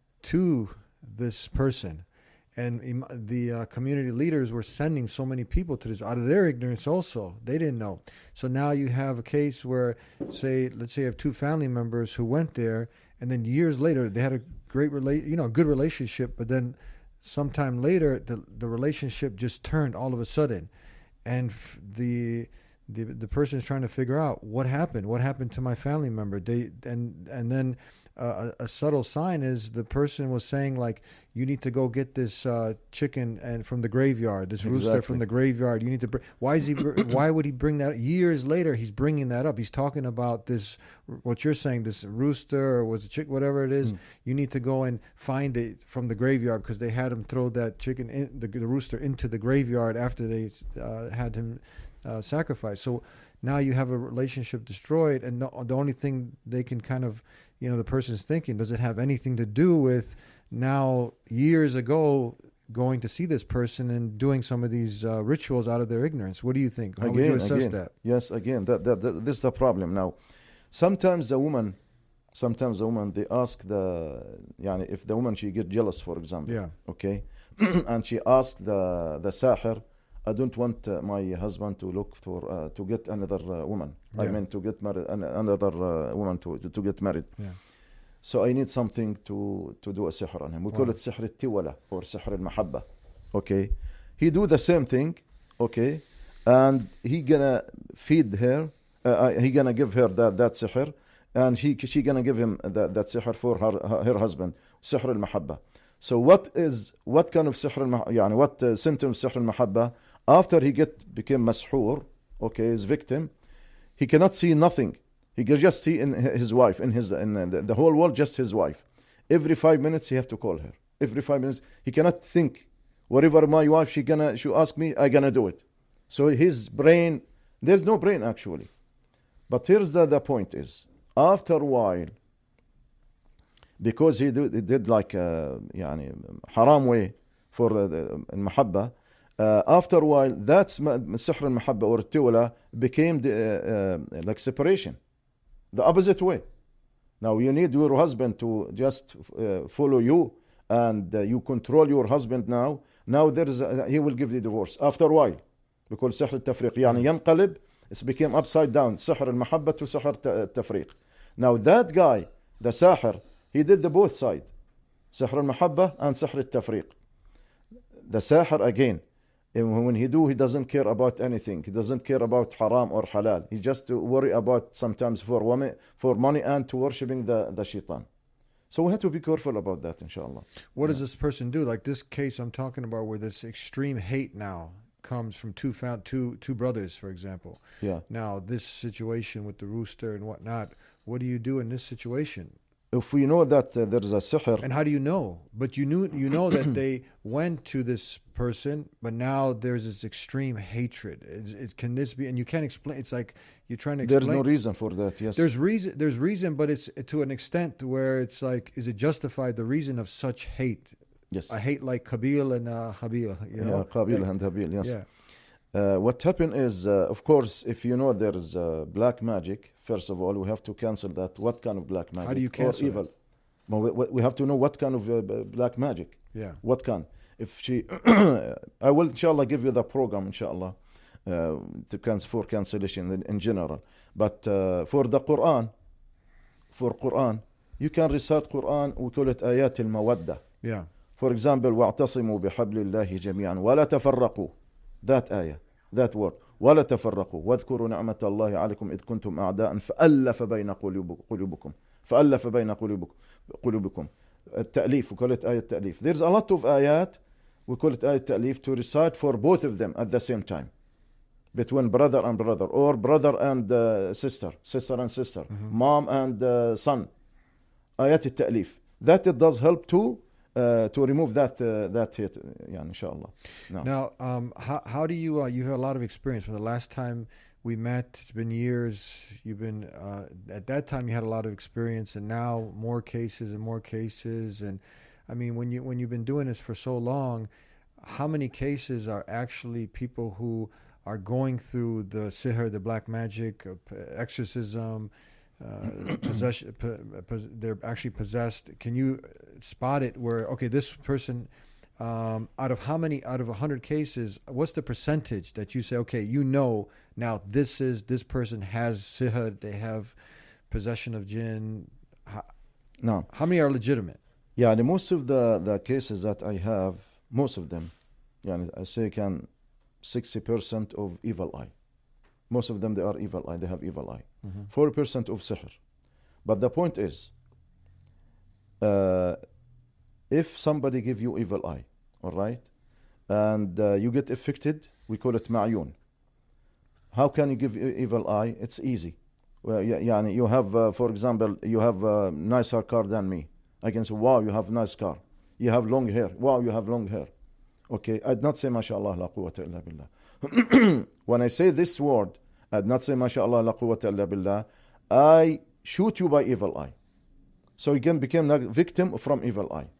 to this person. And im- the uh, community leaders were sending so many people to this out of their ignorance also. They didn't know. So now you have a case where, say, let's say you have two family members who went there, and then years later, they had a great, rela- you know, a good relationship, but then sometime later, the the relationship just turned all of a sudden, and f- the the the person is trying to figure out what happened. What happened to my family member? They and and then uh, a, a subtle sign is the person was saying, like, you need to go get this uh, chicken and from the graveyard, this rooster Exactly. from the graveyard. You need to. Br- why is he? Br- why would he bring that? Years later, he's bringing that up. He's talking about this. What you're saying, this rooster or was a chick, whatever it is. Mm. You need to go and find it from the graveyard because they had him throw that chicken, in, the, the rooster, into the graveyard after they uh, had him uh, sacrificed. So now you have a relationship destroyed, and no, the only thing they can kind of, you know, the person's thinking, does it have anything to do with now years ago going to see this person and doing some of these uh, rituals out of their ignorance? What do you think? How Again, would you assess again. that? Yes, again, that, that, that this is the problem now. Sometimes the woman, sometimes the woman, they ask the, yani if the woman, she get jealous, for example. Yeah. Okay. And she asked the the sahir, I don't want uh, my husband to look for, uh, to get another uh, woman. I Yeah. mean, to get married, an, another uh, woman to, to get married. Yeah. So I need something to, to do a sihr on him. We call Wow. it sihr al-tiwala or sihr al-mahabba. Okay. He do the same thing. Okay. And he gonna feed her. Uh, he gonna give her that, that sihr. And he, she gonna give him that, that sihr for her, her husband. Sihr al-mahabba. So what is, what kind of sihr al-mahabba, yani what uh, symptoms sihr al-mahabba? After he get, became mashhur, okay, his victim, he cannot see nothing. He can just see in his wife, in his in the, the whole world, just his wife. Every five minutes he have to call her. Every five minutes he cannot think. Whatever my wife she gonna she ask me, I gonna do it. So his brain, there's no brain actually. But here's the, the point is, After a while, because he, do, he did like a يعني حرام way for uh, the المحبة, uh, after a while that's سحر المحبة or التولة became the, uh, uh, like separation, the opposite way. Now you need your husband to just uh, follow you, and uh, you control your husband now. Now there is a, he will give the divorce after a while, because سحر التفريق يعني ينقلب. It became upside down, سحر المحبة to سحر التفريق. Now that guy, the ساحر, he did the both side, سحر المحبة and سحر التفريق. The ساحر again, when he do, he doesn't care about anything. He doesn't care about haram or halal. He just worry about sometimes for women, for money and to worshipping the, the shaitan. So we have to be careful about that, inshallah. What does this person do? Like this case I'm talking about, where this extreme hate now comes from two found two two brothers, for example. Yeah. Now this situation with the rooster and whatnot. What do you do in this situation? If we know that uh, there is a sihr, and how do you know? But you knew you know that they went to this person, but now there's this extreme hatred. It's, it can this be? And you can't explain. It's like you're trying to explain. There's no reason for that. Yes. There's reason. There's reason, but it's to an extent where it's like, is it justified? The reason of such hate? Yes. A hate like Qabil and uh, Habil. You know? Yeah, Qabil Like- and Habil. Yes. Yeah. Uh, what happened is, uh, of course, if you know there is uh, black magic, first of all, we have to cancel that. What kind of black magic? How do you cancel Or it? evil? Well, we, we have to know what kind of uh, b- black magic. Yeah. What kind? If she, I will inshallah give you the program inshallah uh, to cancel for cancellation in, in general. But uh, for the Quran, for Quran, you can recite Quran. We call it ayat al-mawaddah. Yeah. For example, واعتصموا بحبل الله جميعا ولا تفرقوا. That ayah, that word. ولا تفرقوا واذكروا نعمة الله عليكم إذ كنتم أعداء فألف بين قلوب- قلوبكم فألف بين قلوبكم قلوبكم. التأليف, we call it ayat التأليف. There's a lot of ayat, we call it ayat التأليف, to recite for both of them at the same time, between brother and brother, or brother and uh, sister, sister and sister, mom and uh, son. Ayat التأليف. That it does help to uh, to remove that uh, that hate, yeah, inshallah. No. Now, um, how how do you uh, you have a lot of experience from the last time we met? It's been years. You've been uh, at that time you had a lot of experience, and now more cases and more cases. And I mean, when you when you've been doing this for so long, how many cases are actually people who are going through the sihr, the black magic, uh, p- exorcism, uh, possession? P- pos- they're actually possessed. Can you spot it where, okay, this person, um, out of how many, out of a hundred cases, what's the percentage that you say, okay, you know, now this is, this person has sihr, they have possession of jinn? How, No. how many are legitimate? Yeah, the most of the, the cases that I have, most of them, yeah, I say can sixty percent of evil eye. Most of them, they are evil eye, they have evil eye. forty percent of sihr. But the point is, uh, if somebody give you evil eye, all right, and uh, you get affected, we call it ma'yun. How can you give e- evil eye? It's easy. Well, yeah, يعني you have, uh, for example, you have a nicer car than me. I can say, wow, you have nice car. You have long hair. Wow, you have long hair. Okay, I'd not say, mashallah, la quwwata illa billah. When I say this word, I'd not say, mashallah, la quwwata illa billah. I shoot you by evil eye. So you can become a victim from evil eye.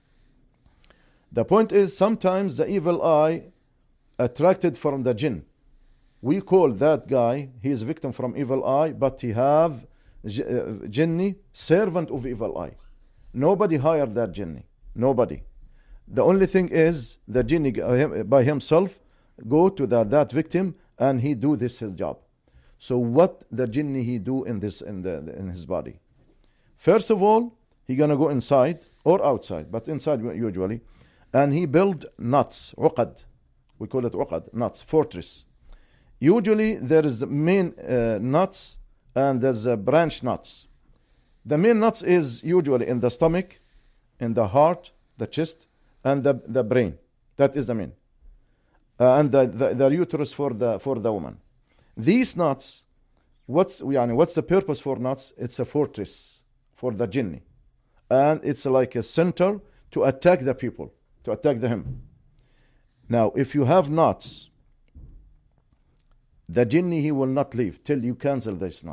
The point is, sometimes the evil eye attracted from the jinn. We call that guy, he is a victim from evil eye, but he have j- uh, jinni, servant of evil eye. Nobody hired that jinni. Nobody. The only thing is the jinni uh, him- by himself go to that, that victim and he do this his job. So what the jinni he do in this in the in his body? First of all, he gonna go inside or outside, but inside usually, and he build nuts, uqad. We call it uqad, nuts, fortress. Usually there is the main uh, nuts and there's uh, branch nuts. The main nuts is usually in the stomach, in the heart, the chest, and the, the brain. That is the main. Uh, and the, the, the uterus for the for the woman. These nuts, what's يعني, what's the purpose for nuts? It's a fortress for the jinni. And it's like a center to attack the people, to attack the him. Now, if you have nuts, the jinni, he will not leave till you cancel these nuts.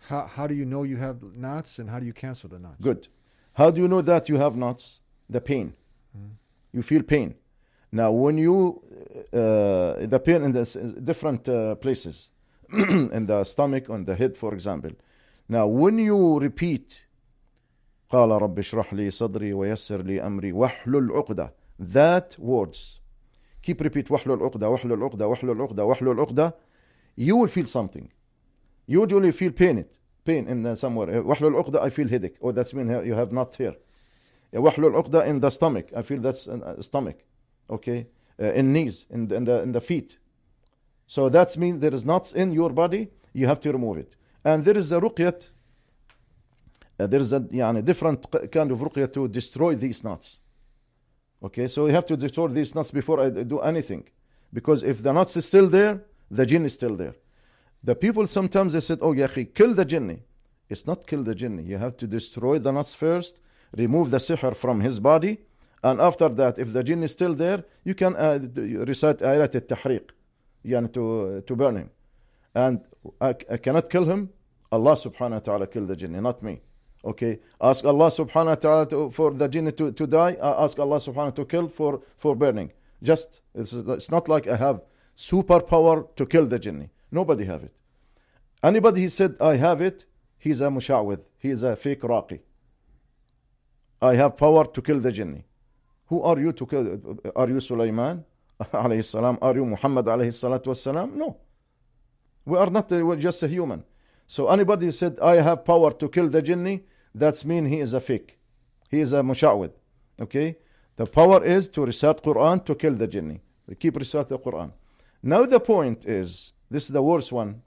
How how do you know you have knots, and how do you cancel the knots? Good. How do you know that you have knots? The pain. Mm. You feel pain. Now, when you, uh, the pain in the s- different uh, places, in the stomach, on the head, for example. Now, when you repeat, قال رب اشرح لي صدري ويسر لي أمري واحلل عقدة, that words, keep repeat واحلل عقدة واحلل عقدة واحلل عقدة واحلل عقدة, you will feel something. Usually feel pain, it, pain in uh, somewhere. واحلل عقدة, I feel headache. Oh, that's mean you have not here. واحلل عقدة in the stomach, I feel that's uh, stomach. Okay, uh, in knees, in the, in the in the feet. So that's mean there is knots in your body. You have to remove it. And there is a ruqyat. Uh, there is a يعني, different kind of ruqyat to destroy these knots. Okay, so you have to destroy these knots before I do anything, because if the knots is still there, the jinn is still there. The people sometimes they said, "Oh, ya akhi, kill the jinni." It's not kill the jinni. You have to destroy the knots first, remove the sihr from his body. And after that, if the jinn is still there, you can uh, recite ayat al-tahriq, yani to, to burn him. And I, I cannot kill him. Allah subhanahu wa ta'ala kill the jinn, not me. Okay, ask Allah subhanahu wa ta'ala to, for the jinn to, to die. Uh, ask Allah subhanahu wa ta'ala to kill for, for burning. Just, it's, it's not like I have superpower to kill the jinni. Nobody have it. Anybody he said, I have it, he's a musha'wid. He is a fake raqi. I have power to kill the jinni. Who are you to kill? Are you Sulaiman alayhi salam? Are you Muhammad alayhi salatu wassalam? No. We are not, uh, we're just a human. So anybody who said, I have power to kill the jinni, that's mean he is a fake. He is a musha'wid. Okay? The power is to recite Quran to kill the jinni. We keep reciting the Quran. Now the point is, this is the worst one.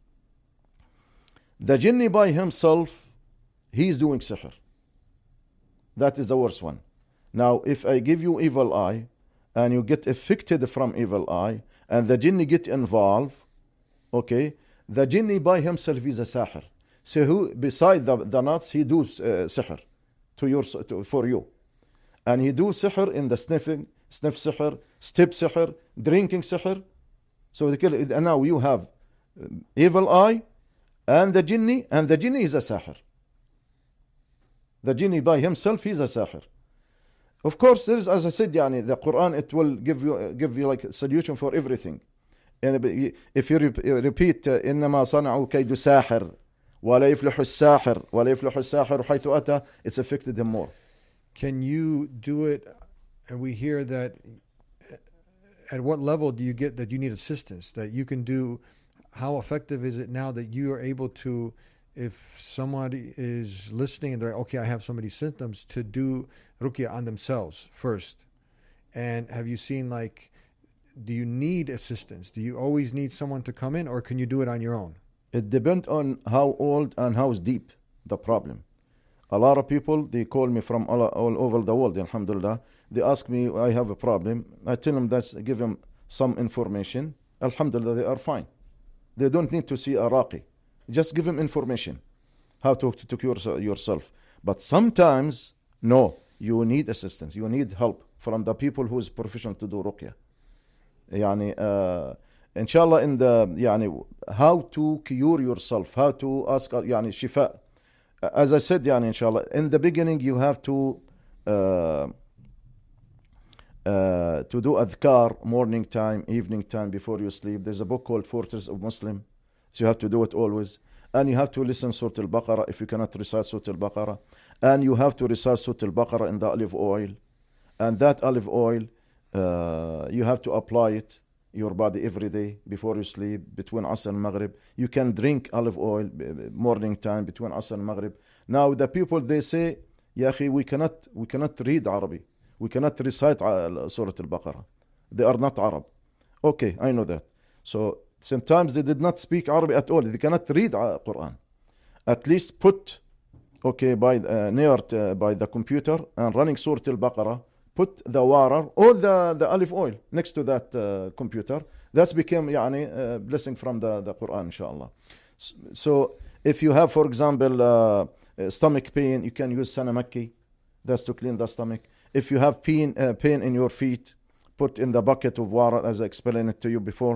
The jinni by himself, he is doing sihr. That is the worst one. Now, if I give you evil eye, and you get affected from evil eye, and the jinni get involved, okay, the jinni by himself is a sahir. So who, beside the, the nuts, he do uh, sihr to your, to, for you. And he do sihr in the sniffing, sniff sihr, step sihr, drinking sihr. So the, and now you have evil eye, and the jinni, and the jinni is a sahir. The jinni by himself, he's a sahir. Of course, there is, as I said, yani, the Quran, it will give you give you like a solution for everything. And if you repeat, إنما صنعوا كيد ساحر ولا يفلح الساحر ولا يفلح الساحر حيث أتى, it's affected him more. Can you do it? And we hear that. At what level do you get that you need assistance? That you can do. How effective is it now that you are able to, if somebody is listening and they're like, okay, I have some of these symptoms, to do ruqya on themselves first? And have you seen, like, do you need assistance? Do you always need someone to come in, or can you do it on your own? It depends on how old and how deep the problem. A lot of people, they call me from all, all over the world, alhamdulillah. They ask me, I have a problem. I tell them that, give them some information. Alhamdulillah, they are fine. They don't need to see a raqi. Just give them information, how to, to, to cure yourself. But sometimes, no, you need assistance. You need help from the people who is professional to do ruqya. Yani, uh, inshallah, in the, yani, how to cure yourself, how to ask, yani, shifa. As I said, yani, inshallah, in the beginning, you have to uh, uh, to do adhkar, morning time, evening time, before you sleep. There's a book called Fortress of Muslim. So you have to do it always. And you have to listen Surah Al-Baqarah if you cannot recite Surah Al-Baqarah. And you have to recite Surah Al-Baqarah in the olive oil. And that olive oil, uh, you have to apply it your body every day before you sleep, between Asr and Maghrib. You can drink olive oil morning time between Asr and Maghrib. Now the people, they say, Ya akhi, we cannot, we cannot read Arabic. We cannot recite Surah Al-Baqarah. They are not Arab. Okay, I know that. So sometimes they did not speak Arabic at all. They cannot read Quran. At least put, okay, by uh, near uh, by the computer and running Surah Al-Baqarah, put the water or the, the olive oil next to that uh, computer. That's become yani, uh, blessing from the, the Quran, inshallah. So if you have, for example, uh, stomach pain, you can use Sana Makki. That's to clean the stomach. If you have pain, uh, pain in your feet, put in the bucket of water, as I explained it to you before.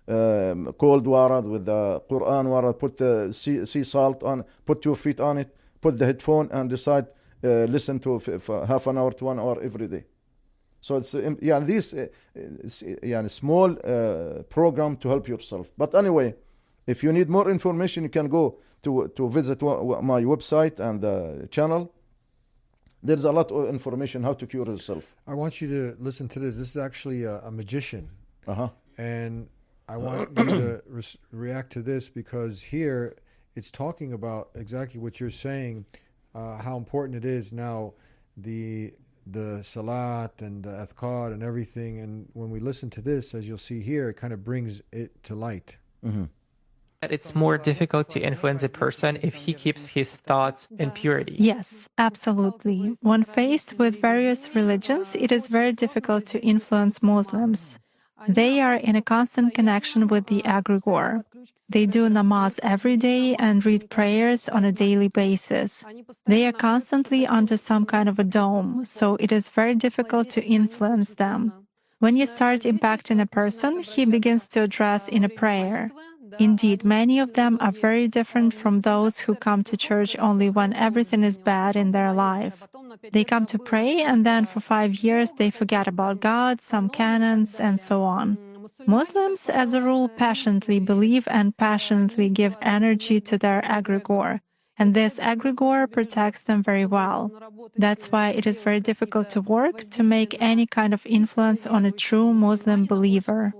um, cold water with the Quran water, put the sea, sea salt on, put your feet on it, put the headphone and decide, uh, listen to f- for half an hour to one hour every day. So it's uh, yeah, this uh, yeah, small uh, program to help yourself. But anyway, if you need more information, you can go to to visit w- my website and the channel. There's a lot of information how to cure yourself. I want you to listen to this. This is actually a, a magician. Uh-huh. And I want you to re- react to this because here it's talking about exactly what you're saying, uh, how important it is now, the the salat and the adhkar and everything. And when we listen to this, as you'll see here, it kind of brings it to light. Mm-hmm. It's more difficult to influence a person if he keeps his thoughts in purity. Yes, absolutely. When faced with various religions, it is very difficult to influence Muslims. They are in a constant connection with the egregore. They do namaz every day and read prayers on a daily basis. They are constantly under some kind of a dome, so it is very difficult to influence them. When you start impacting a person, he begins to address in a prayer. Indeed, many of them are very different from those who come to church only when everything is bad in their life. They come to pray and then for five years they forget about God, some canons, and so on. Muslims, as a rule, passionately believe and passionately give energy to their egregore, and this egregore protects them very well. That's why it is very difficult to work to make any kind of influence on a true Muslim believer.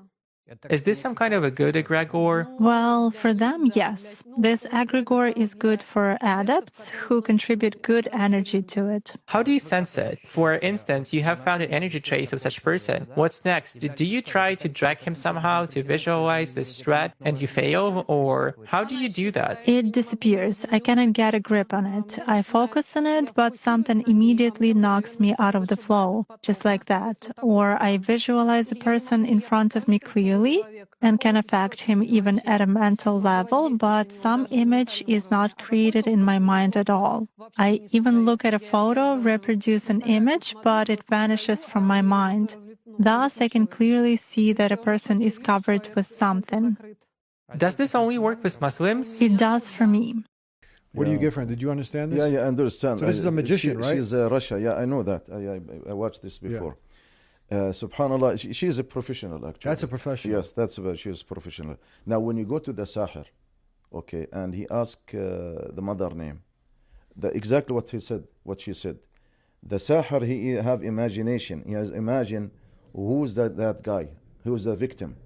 Is this some kind of a good egregore? Well, for them, yes. This egregore is good for adepts who contribute good energy to it. How do you sense it? For instance, you have found an energy trace of such person. What's next? Do you try to drag him somehow to visualize this threat and you fail? Or how do you do that? It disappears. I cannot get a grip on it. I focus on it, but something immediately knocks me out of the flow, just like that. Or I visualize a person in front of me clearly and can affect him even at a mental level, but some image is not created in my mind at all. I even look at a photo, reproduce an image, but it vanishes from my mind. Thus, I can clearly see that a person is covered with something. Does this only work with Muslims? It does for me. What Yeah. do you get from it? Did you understand this? Yeah, yeah, I understand. So this is a I- magician, she- right? She's uh, Russia. Yeah, I know that. I, I, I watched this before. Uh, Subhanallah, she, she is a professional actually. That's a professional. Yes, that's a, she is professional. Now, when you go to the Sahir, okay, and he asked uh, the mother name, the exactly what he said, what she said. The Sahir, he have imagination. He has imagine who's that, that guy, who's the victim.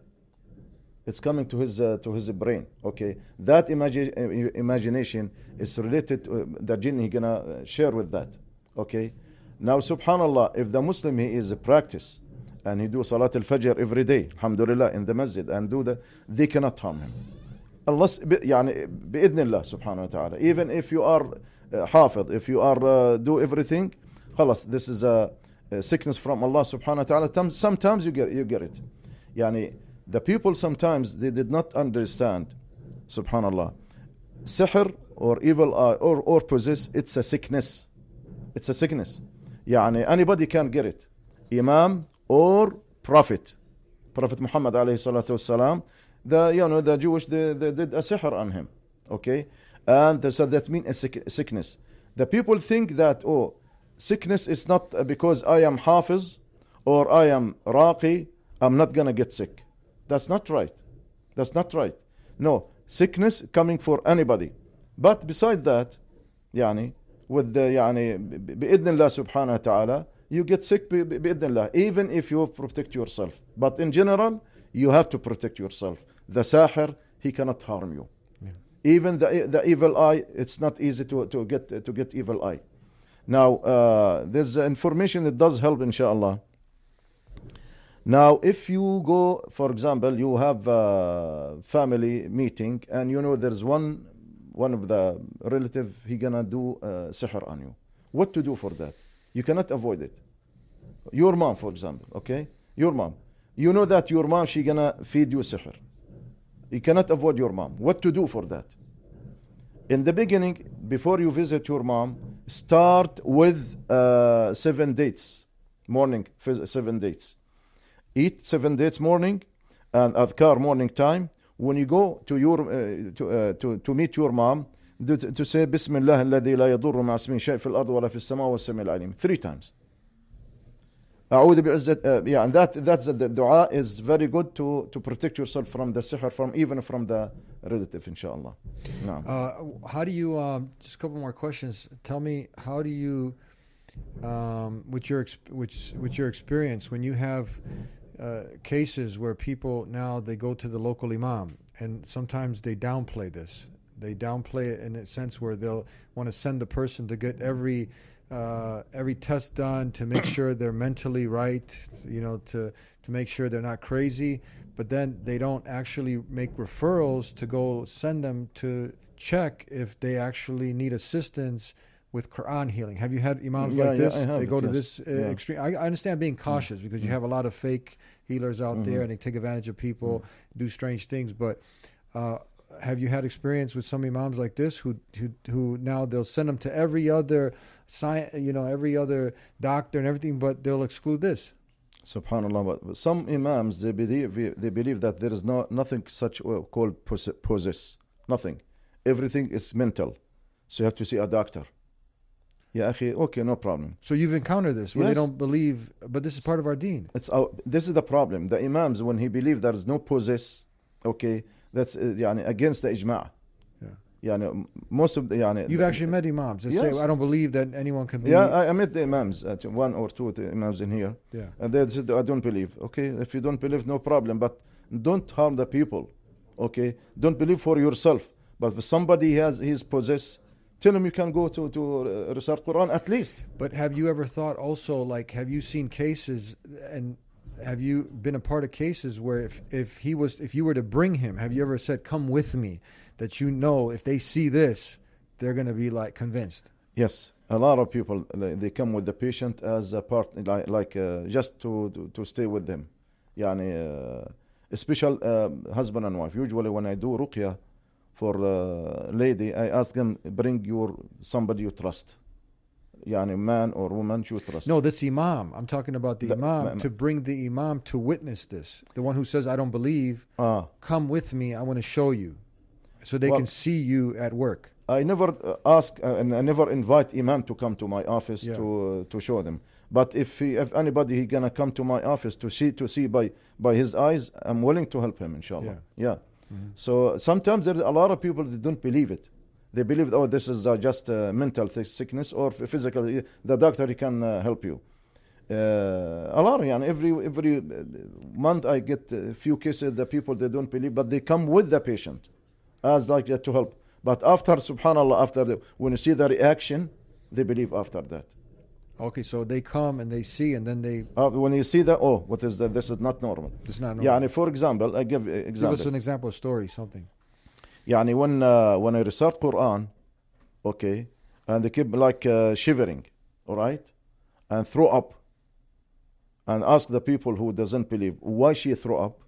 It's coming to his uh, to his brain. Okay, that imagi- uh, imagination is related to uh, the jinn. He gonna share with that. Okay. Now, subhanallah, if the Muslim he is a practice and he do Salat al-Fajr every day, alhamdulillah, in the masjid and do that, they cannot harm him. Unless, يعني, بإذن الله سبحانه وتعالى. Even if you are uh, hafid, if you are uh, do everything, خلاص, this is a, a sickness from Allah subhanahu wa ta'ala. Sometimes you get, you get it. يعني, the people sometimes, they did not understand, subhanallah, sihr or evil eye or, or possess, it's a sickness. It's a sickness. يعني anybody can get it. Imam or Prophet. Prophet Muhammad alayhi salatu wasalam, the, you know, the Jewish, they, they did a sihr on him. Okay? And so that means a sick, sickness. The people think that, oh, sickness is not because I am Hafiz or I am Raqi, I'm not going to get sick. That's not right. That's not right. No, sickness coming for anybody. But beside that, يعني, with the يعني بإذن الله سبحانه وتعالى, you get sick بإذن الله, even if you protect yourself. But in general, you have to protect yourself. The sahir, he cannot harm you. Yeah. Even the the evil eye, it's not easy to to get to get evil eye. Now, uh, there's information that does help, inshallah. Now, if you go, for example, you have a family meeting, and you know there's one one of the relative, he gonna do uh, sihr on you. What to do for that? You cannot avoid it. Your mom, for example, okay? Your mom. You know that your mom, she gonna feed you sihr. You cannot avoid your mom. What to do for that? In the beginning, before you visit your mom, start with uh, seven dates, morning, seven dates. Eat seven dates morning, and adhkar morning time. When you go to your uh, to, uh, to to meet your mom, to, to say Bismillah الذي لا يضر مع اسمه شيء في الأرض ولا في السماء والسميع العليم three times. أعوذ بعزة uh, yeah, and that that's the dua is very good to to protect yourself from the sihr, from even from the relative, inshallah. No. Uh, how do you? Um, just a couple more questions. Tell me, how do you, um, with your exp- which with your experience, when you have uh, cases where people now they go to the local imam, and sometimes they downplay this. They downplay it in a sense where they'll want to send the person to get every. Uh, every test done to make sure they're mentally right, you know, to to make sure they're not crazy, but then they don't actually make referrals to go send them to check if they actually need assistance with Quran healing. Have you had imams yeah, like this? Yeah, I have they it, go yes. to this uh, yeah. extreme. I, I understand being cautious because you have a lot of fake healers out Mm-hmm. there and they take advantage of people, mm-hmm. do strange things, but uh, have you had experience with some imams like this who who who now they'll send them to every other science, you know, every other doctor and everything, but they'll exclude this? Subhanallah. But some imams they believe they believe that there is no nothing such called possess. Nothing. Everything is mental. So you have to see a doctor. Yeah, akhi, okay, no problem. So you've encountered this where yes. they don't believe, but this is part of our deen. It's our, this is the problem. The imams when he believes there is no possess, okay. That's uh, يعني, against the ijma'. Yeah. يعني, most of the يعني, You've actually met imams that yes. say, I don't believe that anyone can believe. Yeah, I, I met the imams, uh, one or two of the imams in here. Yeah. And they said, I don't believe. Okay, if you don't believe, no problem. But don't harm the people. Okay, don't believe for yourself. But if somebody has he's possessed, tell him you can go to, to uh, recite Quran at least. But have you ever thought also, like, have you seen cases and have you been a part of cases where if, if he was, if you were to bring him, have you ever said, come with me, that you know if they see this, they're going to be like convinced? Yes. A lot of people, they come with the patient as a part, like, like uh, just to, to, to stay with them. Yani, uh, a special uh, husband and wife. Usually when I do ruqya for a lady, I ask them, bring your somebody you trust. Yani man or woman you trust. No, this imam. I'm talking about the, the imam ma- to bring the imam to witness this. The one who says, I don't believe, ah. come with me, I want to show you. So they well, can see you at work. I never uh, ask uh, and I never invite imam to come to my office yeah. to uh, to show them. But if he, if anybody he gonna come to my office to see to see by by his eyes, I'm willing to help him, inshallah. Yeah. yeah. Mm-hmm. So sometimes there's a lot of people that don't believe it. They believe, oh, this is uh, just uh, mental th- sickness or physical. The doctor he can uh, help you. Uh, a lot, yeah. Every every month I get a few cases. The people they don't believe, but they come with the patient, as like that to help. But after, subhanallah, after the, when you see the reaction, they believe after that. Okay, so they come and they see, and then they. Uh, when you see that, oh, what is that? This is not normal. It's not normal. Yeah, and for example, I give example. Give us an example, a story, something. يعني when uh, when I recite Quran, okay, and they keep like uh, shivering, all right, and throw up, and ask the people who doesn't believe why she throw up,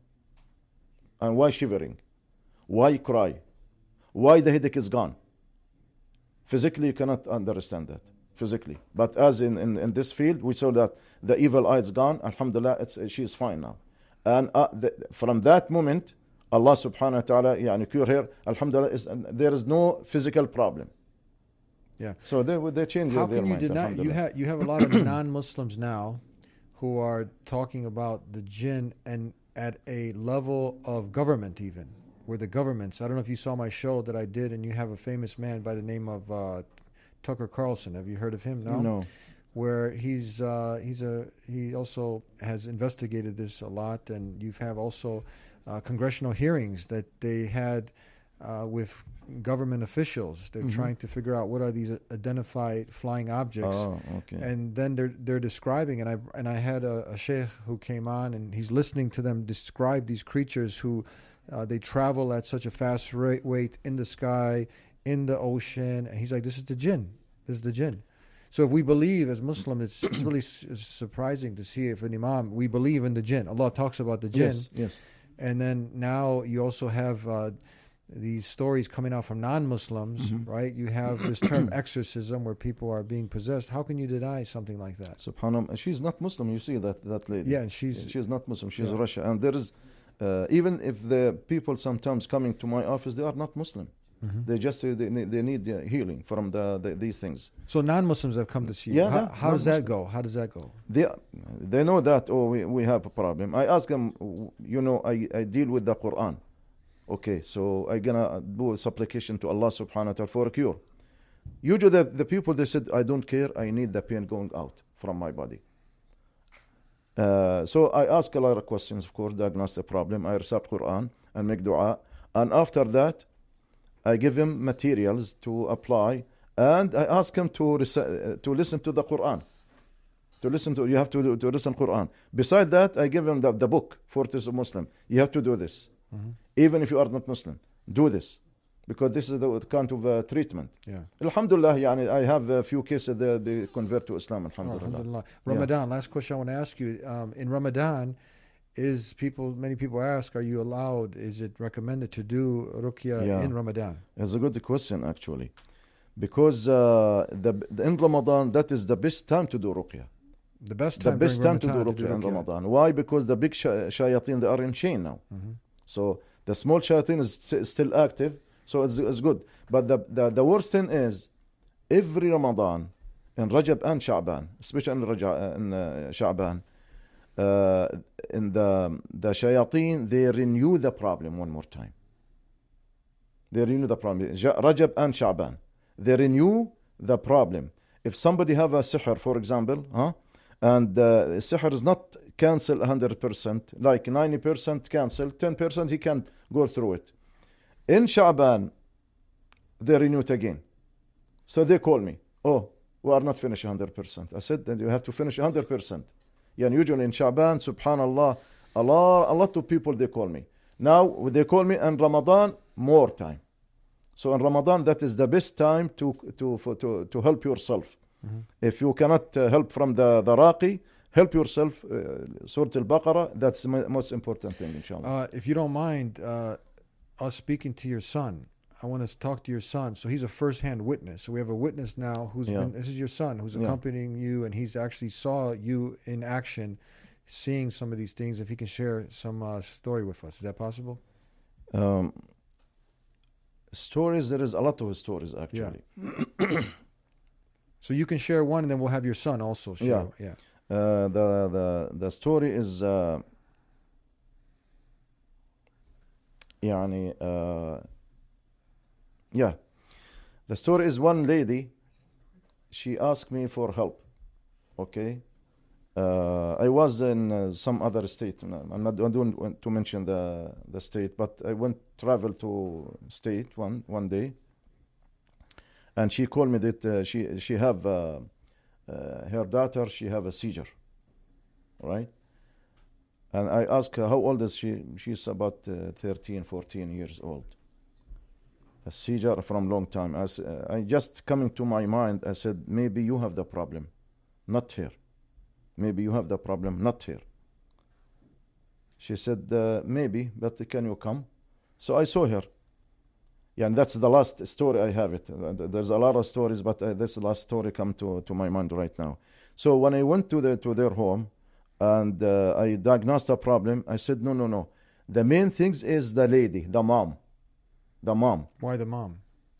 and why shivering, why cry, why the headache is gone. Physically, you cannot understand that physically, but as in, in, in this field, we saw that the evil eye is gone. Alhamdulillah, it's she is fine now, and uh, the, from that moment. Allah subhanahu wa ta'ala yani cure her. Alhamdulillah, is, uh, there is no physical problem. Yeah. So they they change How their can you mind. deny? You have you have a lot of non-Muslims now who are talking about the jinn and at a level of government even, where the governments. I don't know if you saw my show that I did, and you have a famous man by the name of uh, Tucker Carlson. Have you heard of him? No. No. Where he's uh, he's a he also has investigated this a lot, and you have also. Uh, congressional hearings that they had uh, with government officials. They're mm-hmm. trying to figure out what are these identified flying objects. Oh, okay. And then they're they're describing, and I and I had a, a sheikh who came on, and he's listening to them describe these creatures who uh, they travel at such a fast rate, rate in the sky, in the ocean, and he's like, "This is the jinn. This is the jinn." So if we believe as Muslims, it's, it's really su- surprising to see if an imam we believe in the jinn. Allah talks about the jinn. Yes. Yes. And then now you also have uh, these stories coming out from non-Muslims, mm-hmm. right? You have this term exorcism where people are being possessed. How can you deny something like that? Subhanallah. She's not Muslim. You see that that lady. Yeah, and she's she's not Muslim. She's yeah. Russia, and there is Uh, even if the people sometimes coming to my office, they are not Muslim. Mhm. They just uh, they, need- they need uh, healing from the, the these things. So non-Muslims have come to see you. Yeah, How, yeah, how does that non-Muslim. go? How does that go? They they know that, oh, we, we have a problem. I ask them, you know, I, I deal with the Quran. Okay, so I gonna do a supplication to Allah subhanahu wa ta'ala for a cure. Usually the, the people, they said, I don't care, I need the pain going out from my body. Uh, so I ask a lot of questions, of course, diagnose the problem. I recite Quran and make dua. And after that, I give him materials to apply. And I ask him to, reci- uh, to listen to the Quran. To listen to, you have to, do, to listen Quran. Beside that, I give him the, the book, Fortress of Muslim. You have to do this. Mhm. Even if you are not Muslim, do this. Because this is the kind of uh, treatment. Yeah. Alhamdulillah, yani, I have a few cases that they convert to Islam, Oh, alhamdulillah. alhamdulillah. Yeah. Ramadan. Last question I want to ask you. Um, in Ramadan, is people? Many people ask, are you allowed? Is it recommended to do ruqya Yeah. in Ramadan? It's a good question, actually. Because uh, the, the, in Ramadan, that is the best time to do ruqya. The best The time. best during time to do Ramadan ruqya in ruqya. Ramadan. Why? Because the big sh- shayateen, they are in chain now. Mhm. So the small shayateen is st- still active, so it's, it's good. But the, the, the worst thing is, every Ramadan, in Rajab and Sha'ban, especially in, Raja, in uh, Sha'ban, uh, in the, the shayateen, they renew the problem one more time. They renew the problem. Ja- Rajab and Sha'ban, they renew the problem. If somebody have a sihr, for example, huh, and uh, sihr is not cancel one hundred percent, like ninety percent cancel, ten percent he can go through it. In Sha'ban, they renew it again. So they call me, oh, we are not finished one hundred percent. I said, then you have to finish one hundred percent. Yeah, and usually in Sha'ban, subhanallah, a lot, a lot of people, they call me. Now, they call me in Ramadan, more time. So in Ramadan, that is the best time to to for, to, to help yourself. Mhm. If you cannot uh, help from the, the Raqi, help yourself, uh, Surah Al-Baqarah, that's the mo- most important thing, inshallah. Uh, if you don't mind, uh, us speaking to your son, I want to talk to your son. So he's a first-hand witness. So we have a witness now who's Yeah. been. This is your son who's Yeah. accompanying you, and he's actually saw you in action, seeing some of these things. If he can share some uh, story with us, is that possible? Um, stories, there is a lot of stories, actually. So you can share one, and then we'll have your son also share. Yeah. Yeah. Uh, the, the, the story is, uh, يعني, uh, yeah. The story is one lady, she asked me for help. Okay. Uh, I was in uh, some other state. I'm not, I don't want to mention the, the state, but I went travel to state one, one day. And she called me that uh, she, she have, uh, uh, her daughter, she have a seizure. Right? And I asked her, how old is she? She's about uh, thirteen, fourteen years old. A seizure from long time. I, s- uh, I just coming to my mind, I said, maybe you have the problem, not her. Maybe you have the problem, not her. She said, uh, maybe, but can you come? So I saw her. Yeah, and that's the last story I have it. Uh, th- There's a lot of stories, but uh, this last story come to, to my mind right now. So when I went to the to their home, and uh, I diagnosed the problem, I said, no, no, no. The main things is the lady, the mom. The mom. Why the mom?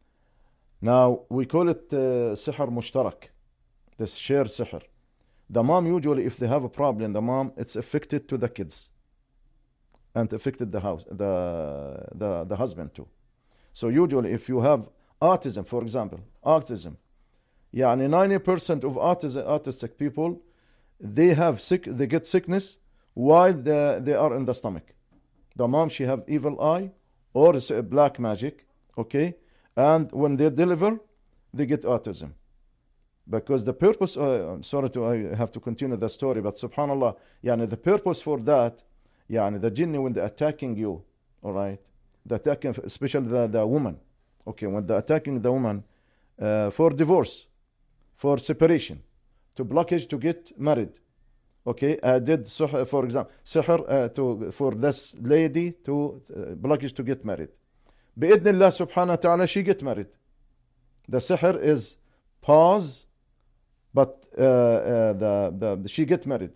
Now, we call it uh, sihr mushtarak, this shared sihr. The mom, usually, if they have a problem, the mom, it's affected to the kids. And affected the house, the, the, the husband too. So usually, if you have autism, for example, autism, yeah, and ninety percent of autism, autistic people, they have sick, they get sickness while the, they are in the stomach. The mom, she have evil eye or s- black magic, okay? And when they deliver, they get autism. Because the purpose, uh, I'm sorry to, I have to continue the story, but subhanAllah, yani the purpose for that, yani the jinn, when they're attacking you, all right? The attacking, especially the, the woman, okay? When they're attacking the woman uh, for divorce, for separation, to blockage to get married. Okay, I did, suh- for example, sihr uh, to, for this lady to uh, blockage to get married. بإذن الله subhanahu wa ta'ala, she get married. The sihr is pause, but uh, uh, the, the, she get married.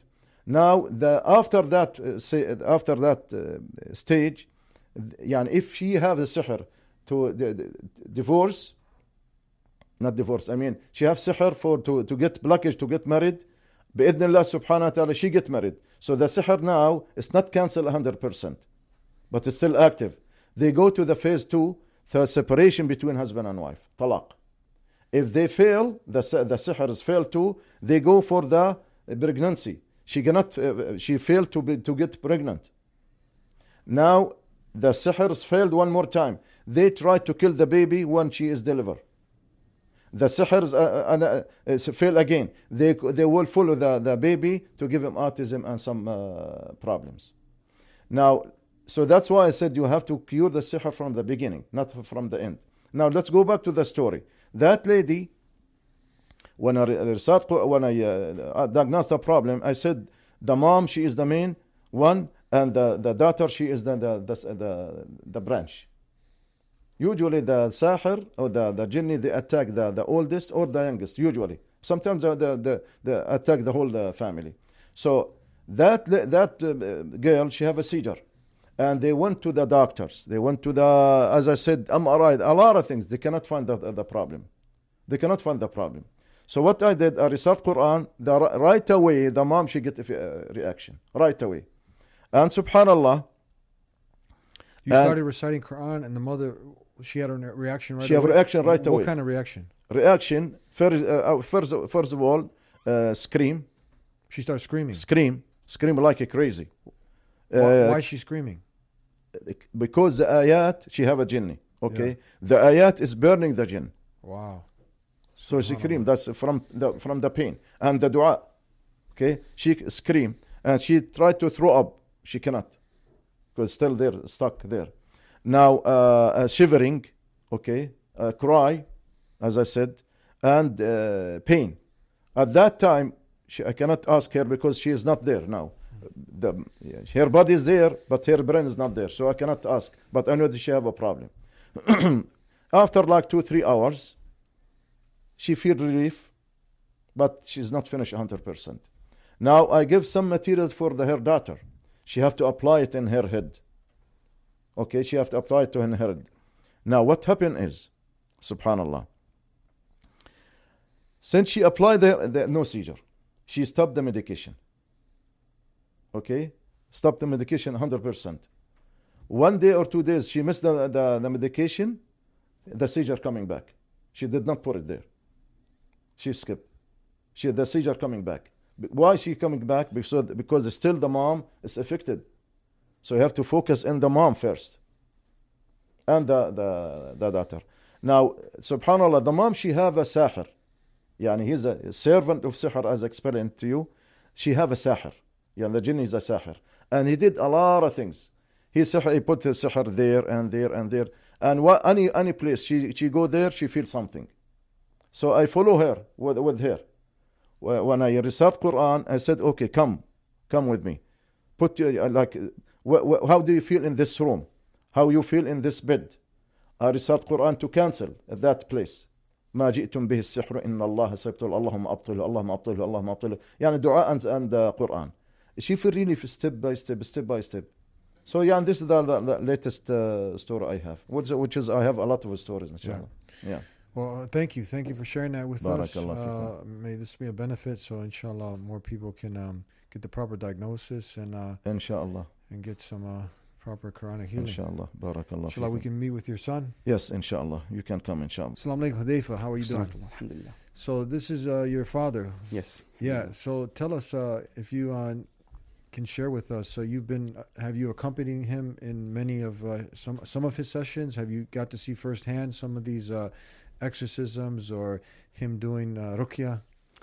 Now, the, after that, uh, say, after that uh, stage, يعني if she have a sihr to the, the, divorce, not divorce, I mean, she have sihr for to, to get blockage to get married, بإذن الله subhanahu wa ta'ala, she get married. So the sihr now is not cancelled one hundred percent, but it's still active. They go to the phase two, the separation between husband and wife, talaq. If they fail, the, the sihr is failed too, they go for the pregnancy. She cannot, uh, she failed to, be, to get pregnant. Now, the sihr is failed one more time. They try to kill the baby when she is delivered. The sihr is, uh, uh, uh, fail again. They, they will follow the, the baby to give him autism and some uh, problems. Now, so that's why I said you have to cure the sihr from the beginning, not from the end. Now, let's go back to the story. That lady, when I, when I uh, diagnosed the problem, I said the mom, she is the main one, and the, the daughter, she is the, the, the, the, the branch. Usually the sahir or the, the jinni, they attack the, the oldest or the youngest, usually. Sometimes the, the, the, the attack the whole uh, family. So that, that uh, girl, she have a seizure. And they went to the doctors. They went to the, as I said, M R I, a lot of things. They cannot find the, the problem. They cannot find the problem. So what I did, I recite Quran. The, right away, the mom, she get a reaction. Right away. And subhanallah. You started reciting Quran and the mother, she had a reaction right she away? She had a reaction right what away. What kind of reaction? Reaction, first, uh, first, first of all, uh, scream. She started screaming? Scream. Scream like a crazy. Why, uh, why is she screaming? Because the ayat, she have a jinni. Okay, yeah. The ayat is burning the jinn. Wow. So she scream. That's from the from the pain and the dua. Okay, she scream and she tried to throw up. She cannot because still there, stuck there. Now uh, uh, shivering. Okay, uh, cry, as I said, and uh, pain. At that time, she, I cannot ask her because she is not there now. The, yeah, her body is there, but her brain is not there. So I cannot ask. But I know that she have a problem. After like two, three hours, she feel relief, but she's not finished one hundred percent. Now I give some materials for the, her daughter. She have to apply it in her head. Okay, she have to apply it to her head. Now what happened is, subhanallah, since she applied the, the no seizure, she stopped the medication. Okay, stop the medication one hundred percent. One day or two days, she missed the, the, the medication, the seizure coming back. She did not put it there. She skipped. She had the seizure coming back. Why is she coming back? Because, because still the mom is affected. So you have to focus in the mom first. And the, the, the daughter. Now, subhanAllah, the mom, she have a sahir. Yani he's a servant of sihr, as I explained to you. She have a sahir. Yeah, the jinn is a sahir. And he did a lot of things. He, sihr, he put his sihr there and there and there. And what, any any place, she, she go there, she feels something. So I follow her with, with her. When I recite Quran, I said, okay, come. Come with me. Put your, like, wh wh how do you feel in this room? How you feel in this bed? I recite Quran to cancel at that place. ما جئتم به السحر إن الله سيبطل اللهم أبطله اللهم أبطله اللهم أبطله. يعني دعاء and, and uh, Quran. She feel really step by step, step by step. So yeah, and this is the, the, the latest uh, story I have, which, which is I have a lot of stories, inshallah. Yeah. yeah. Well, uh, thank you, thank you for sharing that with Barakallah us. Uh, may this be a benefit, so inshallah more people can um, get the proper diagnosis and uh, inshallah and get some uh, proper Quranic healing. Inshallah, barakallah. Inshallah, we can meet with your son. Yes, inshallah, you can come, inshallah. Assalamu alaikum, Hudayfa. How are you doing? Alhamdulillah. So this is uh, your father. Yes. Yeah. So tell us uh, if you uh, can share with us. So you've been, have you accompanied him in many of uh, some some of his sessions? Have you got to see firsthand some of these uh, exorcisms or him doing uh, ruqya?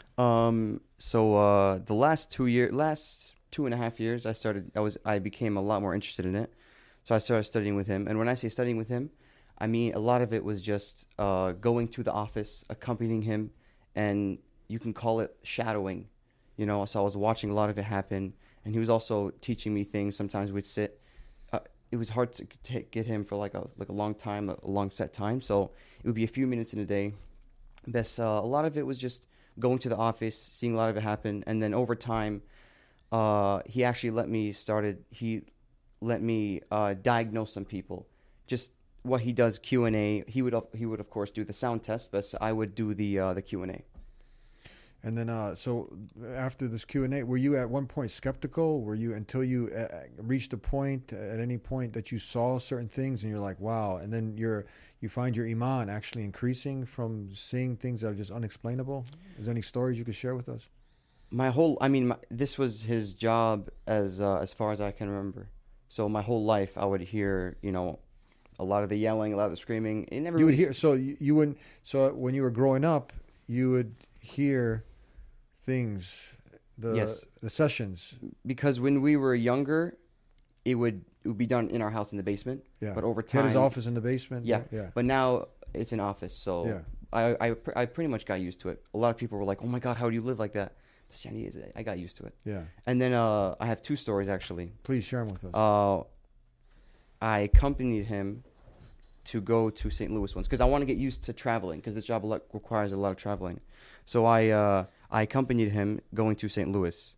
Um. So uh, the last two year, last two and a half years, I started. I was. I became a lot more interested in it. So I started studying with him. And when I say studying with him, I mean a lot of it was just uh, going to the office, accompanying him, and you can call it shadowing. You know. So I was watching a lot of it happen. And he was also teaching me things. Sometimes we'd sit. Uh, it was hard to take, get him for like a like a long time, a long set time. So it would be a few minutes in a day. Best, uh, a lot of it was just going to the office, seeing a lot of it happen, and then over time, uh, he actually let me started. He let me uh, diagnose some people. Just what he does Q and A. He would of- he would of course do the sound test, but I would do the uh, the Q and A. And then, uh, so after this Q and A, were you at one point skeptical? Were you until you uh, reached a point at any point that you saw certain things and you're like, wow? And then you're you find your iman actually increasing from seeing things that are just unexplainable. Is there any stories you could share with us? My whole, I mean, my, this was his job as uh, as far as I can remember. So my whole life, I would hear, you know, a lot of the yelling, a lot of the screaming. It never. You really would hear. So you, you wouldn't. So when you were growing up, you would hear things, the Yes. the sessions. Because when we were younger, it would it would be done in our house in the basement. Yeah. But over He had time, his office in the basement. Yeah. Yeah. But now it's an office, so Yeah. I I pr- I pretty much got used to it. A lot of people were like, "Oh my God, how do you live like that?" But yani, it's- I got used to it. Yeah. And then uh, I have two stories actually. Please share them with us. Uh, I accompanied him to go to Saint Louis once because I want to get used to traveling because this job a lot, requires a lot of traveling. So I uh, I accompanied him going to Saint Louis,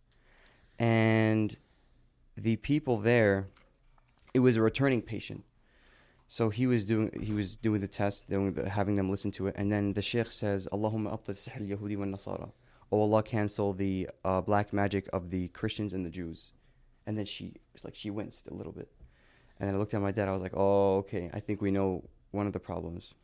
and the people there, it was a returning patient. So he was doing he was doing the test, doing the, having them listen to it, and then the sheikh says, "Allahumma abtil sihr al-Yahudi wa nasara." Oh Allah, cancel the uh, black magic of the Christians and the Jews. And then she, it's like she winced a little bit. And then I looked at my dad. I was like, "Oh, okay. I think we know one of the problems."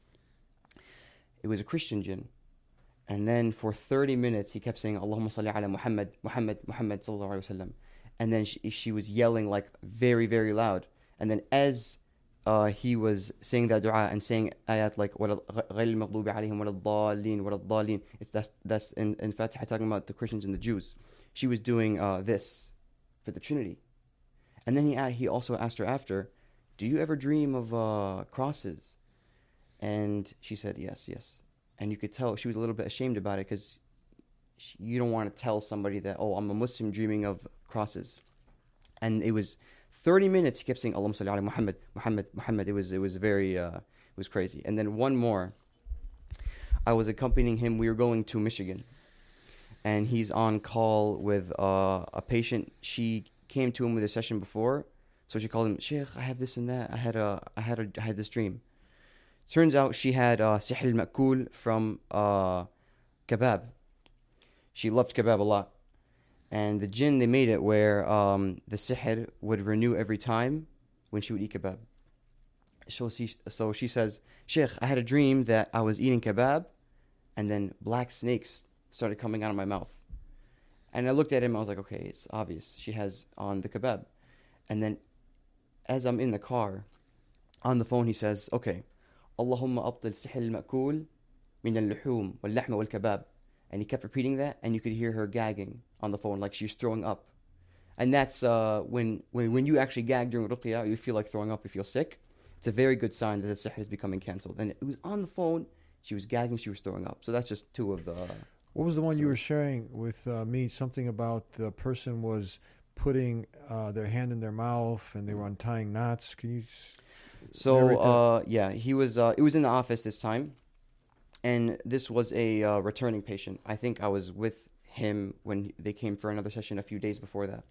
It was a Christian jinn. And then for thirty minutes, he kept saying, "Allahumma salli ala Muhammad, Muhammad, Muhammad sallallahu alaihi wasallam." And then she, she was yelling like very, very loud. And then as uh, he was saying that dua and saying ayat like غَيْرِ الْمَغْضُوبِ عَلَيْهِمْ وَلَا الضَّالِّينَ وَلَا الضَّالِّينَ, it's that's that's in, in Fatiha talking about the Christians and the Jews. She was doing uh, this for the Trinity. And then he a- he also asked her after, "Do you ever dream of uh, crosses?" And she said, "Yes, yes." And you could tell she was a little bit ashamed about it because you don't want to tell somebody that, "Oh, I'm a Muslim dreaming of crosses." And it was thirty minutes. He kept saying, "Allahumma salli ala Muhammad, Muhammad, Muhammad." It was it was very uh, it was crazy. And then one more. I was accompanying him. We were going to Michigan, and he's on call with uh, a patient. She came to him with a session before, so she called him, "Sheikh, I have this and that. I had a I had a I had this dream." Turns out she had uh, sihr al-ma'kul from uh, kebab. She loved kebab a lot. And the jinn, they made it where um, the sihr would renew every time when she would eat kebab. So she, so she says, "Sheikh, I had a dream that I was eating kebab and then black snakes started coming out of my mouth." And I looked at him, I was like, okay, it's obvious. She has on the kebab. And then as I'm in the car, on the phone, he says, "Okay, Allahumma abtil sihr al-ma'kul min al-luhum wal-lahma wal-kebab." And he kept repeating that, and you could hear her gagging on the phone, like she's throwing up. And that's uh, when, when when you actually gag during ruqya, you feel like throwing up, you feel sick. It's a very good sign that the sihr is becoming cancelled. And it was on the phone, she was gagging, she was throwing up. So that's just two of the... What was the one you were sharing with uh, me? Something about the person was putting uh, their hand in their mouth and they were untying knots. Can you... s- So, narrate that? uh, yeah, he was, uh, it was in the office this time. And this was a uh, returning patient. I think I was with him when they came for another session a few days before that.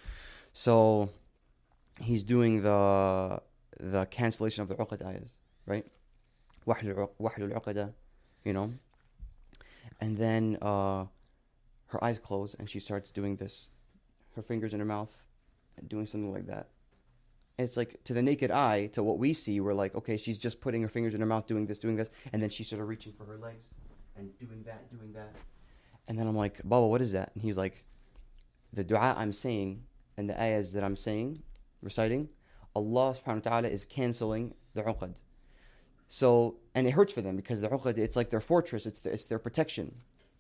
So he's doing the the cancellation of the uqad ayahs, right? Wahlul uqada, you know. And then uh, her eyes close and she starts doing this, her fingers in her mouth, and doing something like that. And it's like, to the naked eye, to what we see, we're like, okay, she's just putting her fingers in her mouth, doing this, doing this, and then she's sort of reaching for her legs and doing that, doing that. And then I'm like, "Baba, what is that?" And he's like, "The dua I'm saying and the ayahs that I'm saying, reciting, Allah subhanahu wa ta'ala is cancelling the uqad." So, and it hurts for them because the uqad, it's like their fortress, it's, the, it's their protection.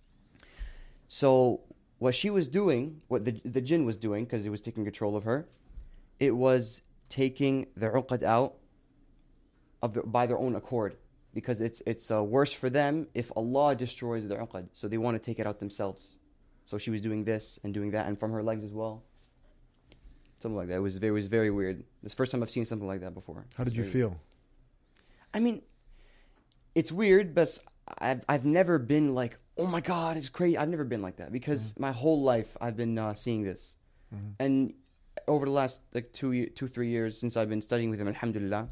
So what she was doing, what the, the jinn was doing, because it was taking control of her, it was taking the uqad out of the, by their own accord, because it's it's uh, worse for them if Allah destroys the uqad. So they want to take it out themselves. So she was doing this and doing that, and from her legs as well. Something like that. It was very, it was very weird. It's the first time I've seen something like that before. How did It's you very- feel? I mean, it's weird, but I've I've never been like, "Oh my God, it's crazy." I've never been like that because my whole life I've been uh, seeing this. Mm-hmm. And over the last like two, two, three years since I've been studying with him, alhamdulillah,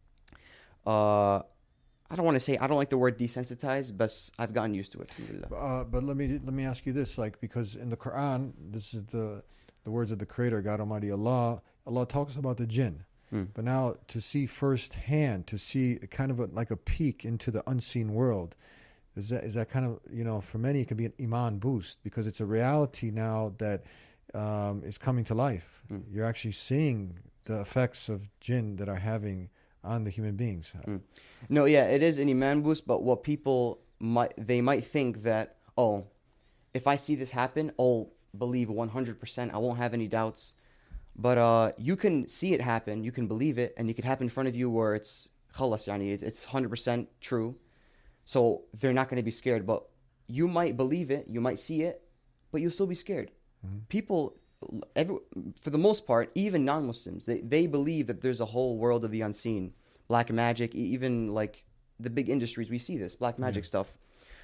uh, I don't want to say, I don't like the word desensitized, but I've gotten used to it, alhamdulillah. Uh, but let me let me ask you this, like, because in the Quran, this is the the words of the Creator, God Almighty Allah. Allah talks about the jinn. Mm. But now to see firsthand, to see kind of a, like a peek into the unseen world, is that is that kind of, you know, for many it can be an iman boost, because it's a reality now that um, is coming to life. Mm. You're actually seeing the effects of jinn that are having on the human beings. Mm. No, yeah, it is an iman boost, but what people might, they might think that, oh, if I see this happen, I'll believe one hundred percent, I won't have any doubts. But uh, you can see it happen, you can believe it, and it could happen in front of you where it's khalas, yani, it's one hundred percent true. So they're not going to be scared. But you might believe it, you might see it, but you'll still be scared. Mm-hmm. People, every, for the most part, even non-Muslims, they, they believe that there's a whole world of the unseen. Black magic, even like the big industries, we see this, black magic mm-hmm. stuff.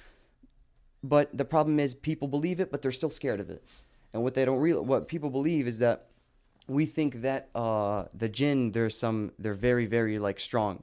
But the problem is people believe it, but they're still scared of it. And what they don't real, what people believe is that we think that uh, the jinn, there's some, they're very, very like strong.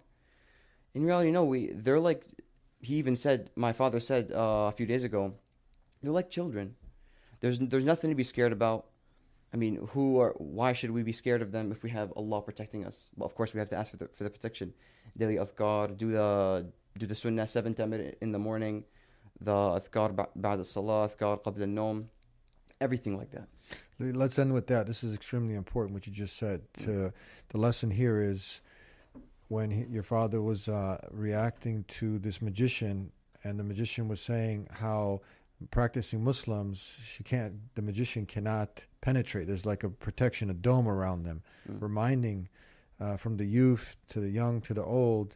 In reality, no, we, they're like, he even said, my father said uh, a few days ago, they're like children. There's, there's nothing to be scared about. I mean, who are, why should we be scared of them if we have Allah protecting us? Well, of course, we have to ask for the, for the protection. Daily adhkar, do the, do the sunnah seven times in the morning, the adhkar ba'da salah, adhkar qabla al-nawm, everything like that. Let's end with that. This is extremely important, what you just said. To, the lesson here is when he, your father was uh, reacting to this magician, and the magician was saying how practicing Muslims, she can't, the magician cannot penetrate. There's like a protection, a dome around them, mm. reminding uh, from the youth to the young to the old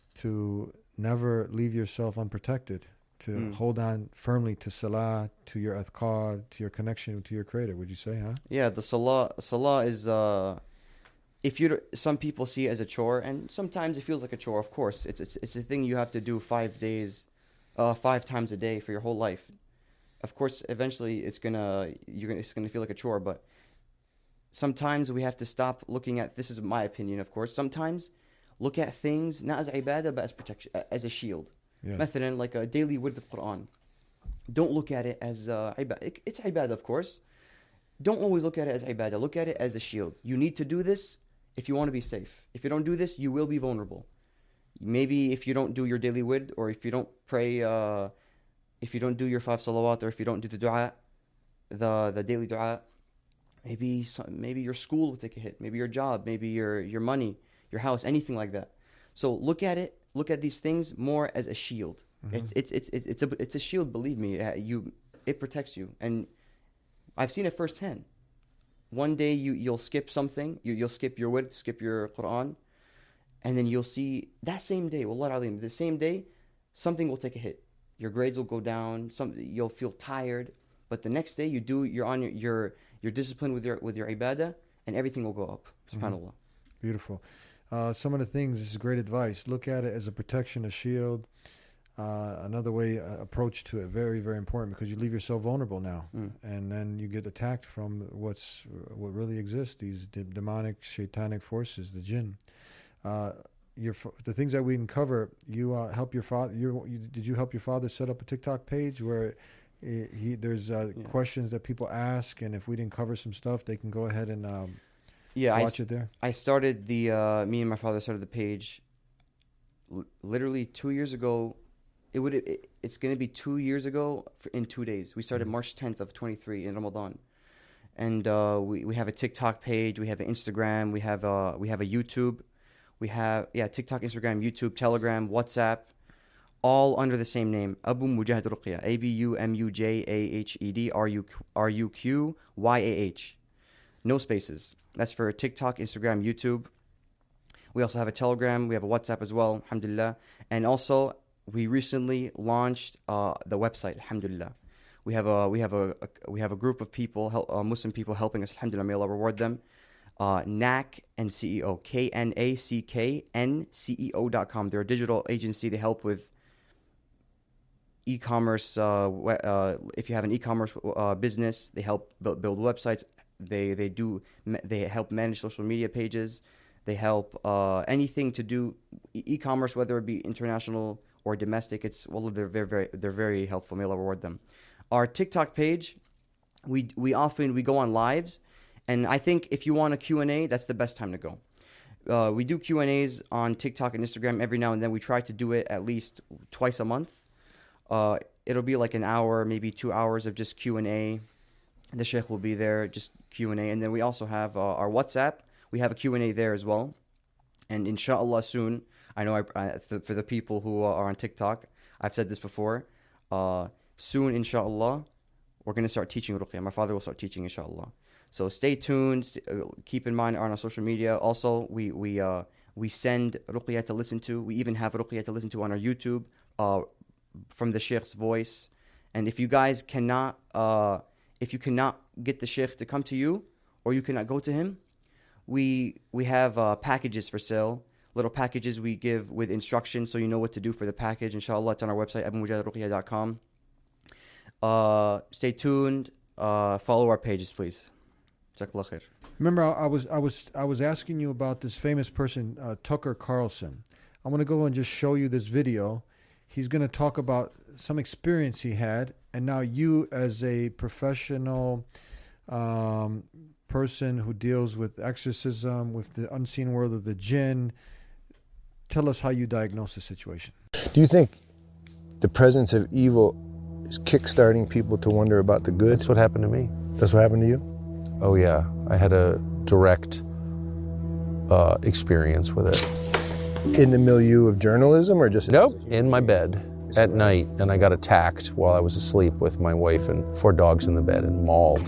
to never leave yourself unprotected. To mm. hold on firmly to salah, to your adhkar, to your connection to your Creator, would you say, huh? Yeah, the salah, salah is, uh, if you, some people see it as a chore, and sometimes it feels like a chore, of course. It's it's it's a thing you have to do five days, uh, five times a day for your whole life. Of course, eventually it's gonna, you're gonna, it's gonna feel like a chore, but sometimes we have to stop looking at, this is my opinion, of course, sometimes look at things, not as ibadah, but as protection, as a shield. Yeah. مثلا, like a daily word of Quran. Don't look at it as uh, ibadah. It's ibadah, of course. Don't always look at it as ibadah. Look at it as a shield. You need to do this if you want to be safe. If you don't do this, you will be vulnerable. Maybe if you don't do your daily word, or if you don't pray, uh, if you don't do your five salawat, or if you don't do the dua, the the daily dua, maybe some, maybe your school will take a hit. Maybe your job, maybe your your money, your house, anything like that. So look at it. Look at these things more as a shield. Mm-hmm. It's it's it's it's a it's a shield. Believe me, you it protects you, and I've seen it firsthand. One day you you'll skip something, you you'll skip your word, skip your Quran, and then you'll see that same day, Wallah al-Azim, the same day, something will take a hit. Your grades will go down. Some you'll feel tired, but the next day you do you're on your you're you're disciplined with your with your ibadah, and everything will go up. Subhanallah. Mm-hmm. Beautiful. Uh, some of the things, this is great advice. Look at it as a protection, a shield. Uh, another way, uh, approach to it, very, very important, because you leave yourself vulnerable now. Mm. And then you get attacked from what's what really exists, these de- demonic, shaitanic forces, the jinn. Uh, your the things that we didn't cover, you uh, help your father. You, you, did you help your father set up a TikTok page where he, he there's uh, yeah. questions that people ask, and if we didn't cover some stuff, they can go ahead and... Um, Yeah, watch I, it there. I started the, uh, me and my father started the page l- literally two years ago. It would, it, it's going to be two years ago for, in two days. We started mm-hmm. March tenth of twenty-three in Ramadan. And uh, we, we have a TikTok page, we have an Instagram, we have a, we have a YouTube. We have, yeah, TikTok, Instagram, YouTube, Telegram, WhatsApp, all under the same name. Abu Mujahid Ruqya, A B U M U J A H E D R U Q Y A H. No spaces. That's for TikTok, Instagram, YouTube. We also have a Telegram. We have a WhatsApp as well, alhamdulillah. And also, we recently launched uh, the website, alhamdulillah. We have a we have a, a we have a group of people, help, uh, Muslim people helping us, alhamdulillah. May Allah reward them. Uh, N A C and C E O, K N A C K N C E O dot com. They're a digital agency. They help with e-commerce. Uh, uh, if you have an e-commerce uh, business, they help build, build websites. They they do they help manage social media pages. They help uh, anything to do e- e-commerce, whether it be international or domestic. It's well, they're very very they're very helpful. May Allah reward them. Our TikTok page, we we often we go on lives, and I think if you want a Q and A, that's the best time to go. Uh, we do Q and A's on TikTok and Instagram every now and then. We try to do it at least twice a month. Uh, it'll be like an hour, maybe two hours of just Q and A. The Sheikh will be there, just Q and A. And then we also have uh, our WhatsApp. We have a Q and A there as well. And inshallah soon, I know I, I, for, for the people who are on TikTok, I've said this before, uh, soon inshallah, we're going to start teaching Ruqya. My father will start teaching inshallah. So stay tuned. St- uh, keep in mind on our social media. Also, we we uh, we send Ruqya to listen to. We even have Ruqya to listen to on our YouTube uh, from the Sheikh's voice. And if you guys cannot, uh, if you cannot get the Sheikh to come to you, or you cannot go to him, we we have uh, packages for sale. Little packages we give with instructions, so you know what to do for the package. Inshallah, it's on our website, abu mujahid ruqya dot com. Uh, stay tuned. Uh, follow our pages, please. Jazakallah khair. Remember, I, I was I was I was asking you about this famous person, uh, Tucker Carlson. I want to go and just show you this video. He's going to talk about some experience he had, and now you, as a professional um, person who deals with exorcism, with the unseen world of the jinn, tell us how you diagnose the situation. Do you think the presence of evil is kickstarting people to wonder about the good? That's what happened to me. That's what happened to you? Oh yeah, I had a direct uh, experience with it. In the milieu of journalism, or just... Nope, in my bed at night, and I got attacked while I was asleep with my wife and four dogs in the bed and mauled.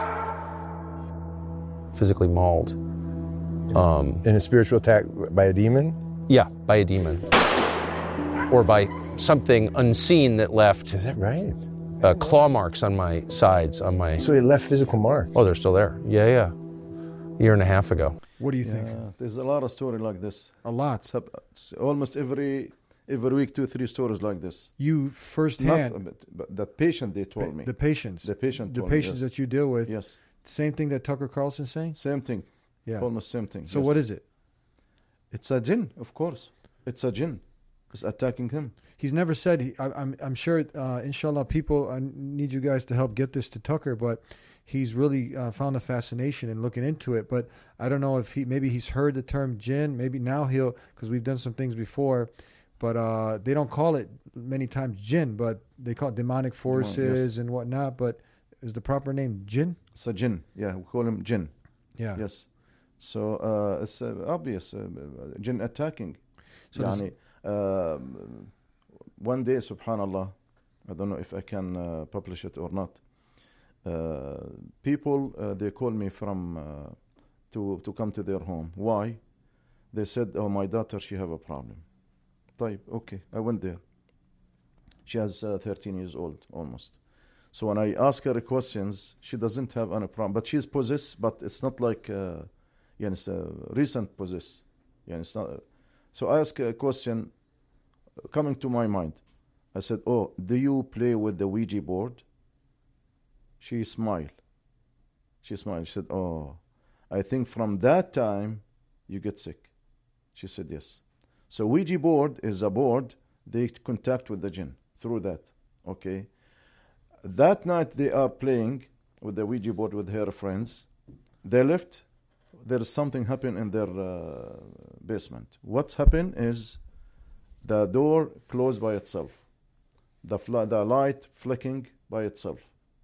Physically mauled. Um, in a spiritual attack by a demon? Yeah, by a demon. Or by something unseen that left... Is that right? Uh, claw marks on my sides, on my... So it left physical marks? Oh, they're still there. Yeah, yeah. A year and a half ago. What do you Yeah, think? there's a lot of story like this. A lot. It's, hap- it's almost every every week, two, three stories like this. You firsthand. Not, but, but that patient, they told Pa- me. The patients. The patient The told me, patients yes. that you deal with. Yes. Same thing that Tucker Carlson's saying? Same thing. Yeah. Almost same thing. So yes. what is it? It's a jinn, of course. It's a jinn. It's attacking him. He's never said, he, I, I'm I'm sure, uh, inshallah, people uh, need you guys to help get this to Tucker, but he's really uh, found a fascination in looking into it. But I don't know if he, maybe he's heard the term jinn, maybe now he'll, because we've done some things before, but uh, they don't call it many times jinn, but they call it demonic forces yes. and whatnot, but is the proper name jinn? It's a jinn. Yeah, we call him jinn. Yeah. Yes. So uh, it's uh, obvious. Uh, jinn attacking. So does- Yani, um, one day, subhanallah, I don't know if I can uh, publish it or not. Uh, people, uh, they call me from uh, to to come to their home. Why? They said, "Oh, my daughter, she have a problem." Type, okay, I went there. She has uh, thirteen years old almost. So when I ask her questions, she doesn't have any problem, but she's possessed. But it's not like, uh, yeah, it's a recent possessed. Yeah, it's not. So I ask a question coming to my mind. I said, "Oh, do you play with the Ouija board?" She smiled. She smiled. She said, "Oh, I think from that time you get sick." She said, "Yes." So Ouija board is a board they contact with the jinn through that. Okay. That night they are playing with the Ouija board with her friends. They left. There is something happened in their uh, basement. What's happened is the door closed by itself. The fl- the light flicking by itself.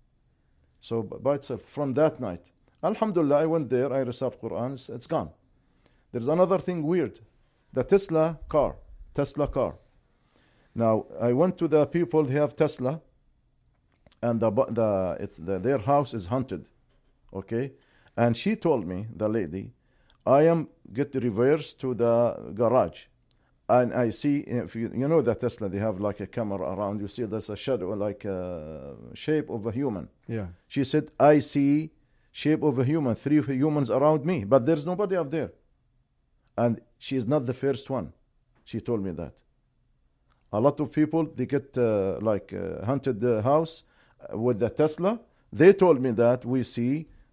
So b- by itself from that night. Alhamdulillah, I went there, I recited Quran, it's, it's gone. There's another thing weird. The Tesla car. Tesla car. Now, I went to the people who have Tesla, and the, bu- the, it's the their house is haunted. Okay? And she told me, the lady, I am get reverse to the garage. And I see, if you, you know the Tesla, they have like a camera around. You see there's a shadow, like a shape of a human. Yeah. She said, I see shape of a human, three humans around me, but there's nobody up there. And she is not the first one. She told me that. A lot of people, they get uh, like uh, haunted the house with the Tesla. They told me that we see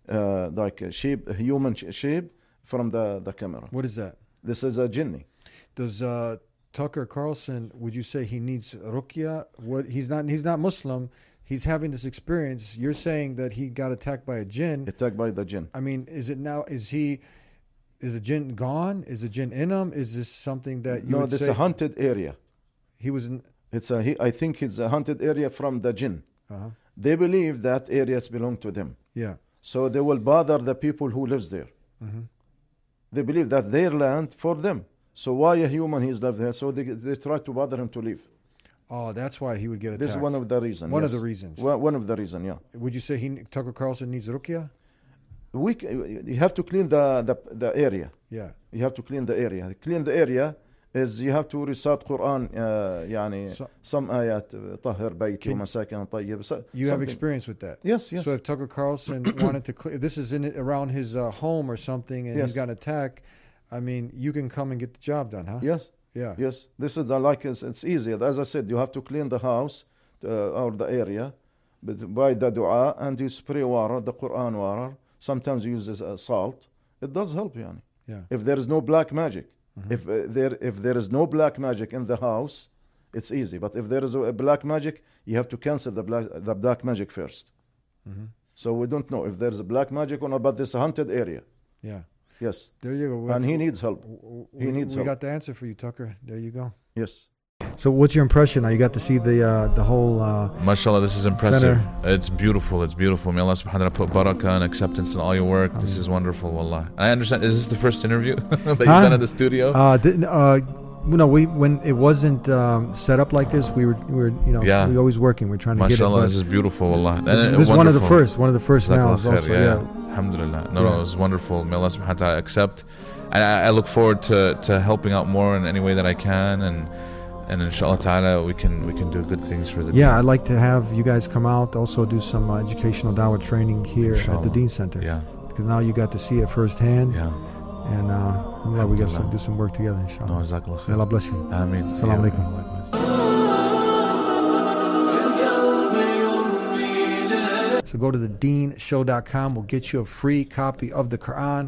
uh, like a sheep, a human sh- sheep from the, the camera. What is that? This is a jinni. Does uh, Tucker Carlson, would you say he needs ruqya? What he's not he's not Muslim. He's having this experience. You're saying that he got attacked by a jinn. Attacked by the jinn. I mean, is it now is he is the jinn gone? Is the jinn in him? Is this something that you No, would this is say a haunted area. he was in It's a he, I think it's a haunted area from the jinn. uh-huh. They believe that areas belong to them. Yeah. So they will bother the people who lives there. Mhm. They believe that their land for them. So why a human he's lived there? So they, they try to bother him to leave. Oh, that's why he would get attacked. This is one of the reasons. One of yes. the reasons. One, one of the reasons, yeah. Would you say he Tucker Carlson needs ruqya? We, c- you have to clean the, the, the area. Yeah. You have to clean the area. Clean the area is you have to recite Quran uh, يعني So- some ayat uh, طهر بيتي Can- ومساكن طيب. So- You have something. experience with that. Yes, yes. So if Tucker Carlson wanted to, clear, if this is in it around his uh, home or something, and Yes. he's got an attack, I mean, you can come and get the job done, huh? Yes. Yeah. Yes. This is the, like it's, it's easy. As I said, you have to clean the house uh, or the area but by the dua, and you spray water, the Quran water. Sometimes you use this, uh, salt. It does help, yani. Yeah. If there is no black magic, Mhm. if uh, there if there is no black magic in the house, it's easy. But if there is a, a black magic, you have to cancel the black the black magic first. Mhm. So we don't know if there is a black magic or not. But this is a haunted area. Yeah. Yes. There you go. We- And he needs help. we, He needs we help. got the answer for you, Tucker. There you go. Yes. So what's your impression now? You got to see the uh, the whole. Uh, MashaAllah, this is impressive. Center. It's beautiful. It's beautiful. May Allah subhanahu wa ta'ala put barakah and acceptance in all your work. This is wonderful, wallah. I understand. Is this the first interview that you've Huh? done in the studio? Uh, didn't, uh, no, we when it wasn't um, set up like this, we were we were you know Yeah. we always working. We're trying to get it. MashaAllah, but this is beautiful, wallah. This, And, uh, this is one of the wonderful. first, one of the first now. Jazakallah Is khair, also, yeah. yeah. Alhamdulillah. No, Yeah. no, it was wonderful. May Allah subhanahu wa ta'ala accept. And I, I look forward to, to helping out more in any way that I can, and and inshallah ta'ala we can we can do good things for the Yeah, I'd like to have you guys come out, also do some uh, educational dawah training here at the Inshallah. Dean Center. Yeah. Because now you got to see it firsthand. Yeah. And uh, I'm glad we got to do some work together, inshallah. No, jazakallah khair. May Allah bless you. Ameen. Assalamu Yeah. alaikum. So go to the dean show dot com. We'll get you a free copy of the Quran.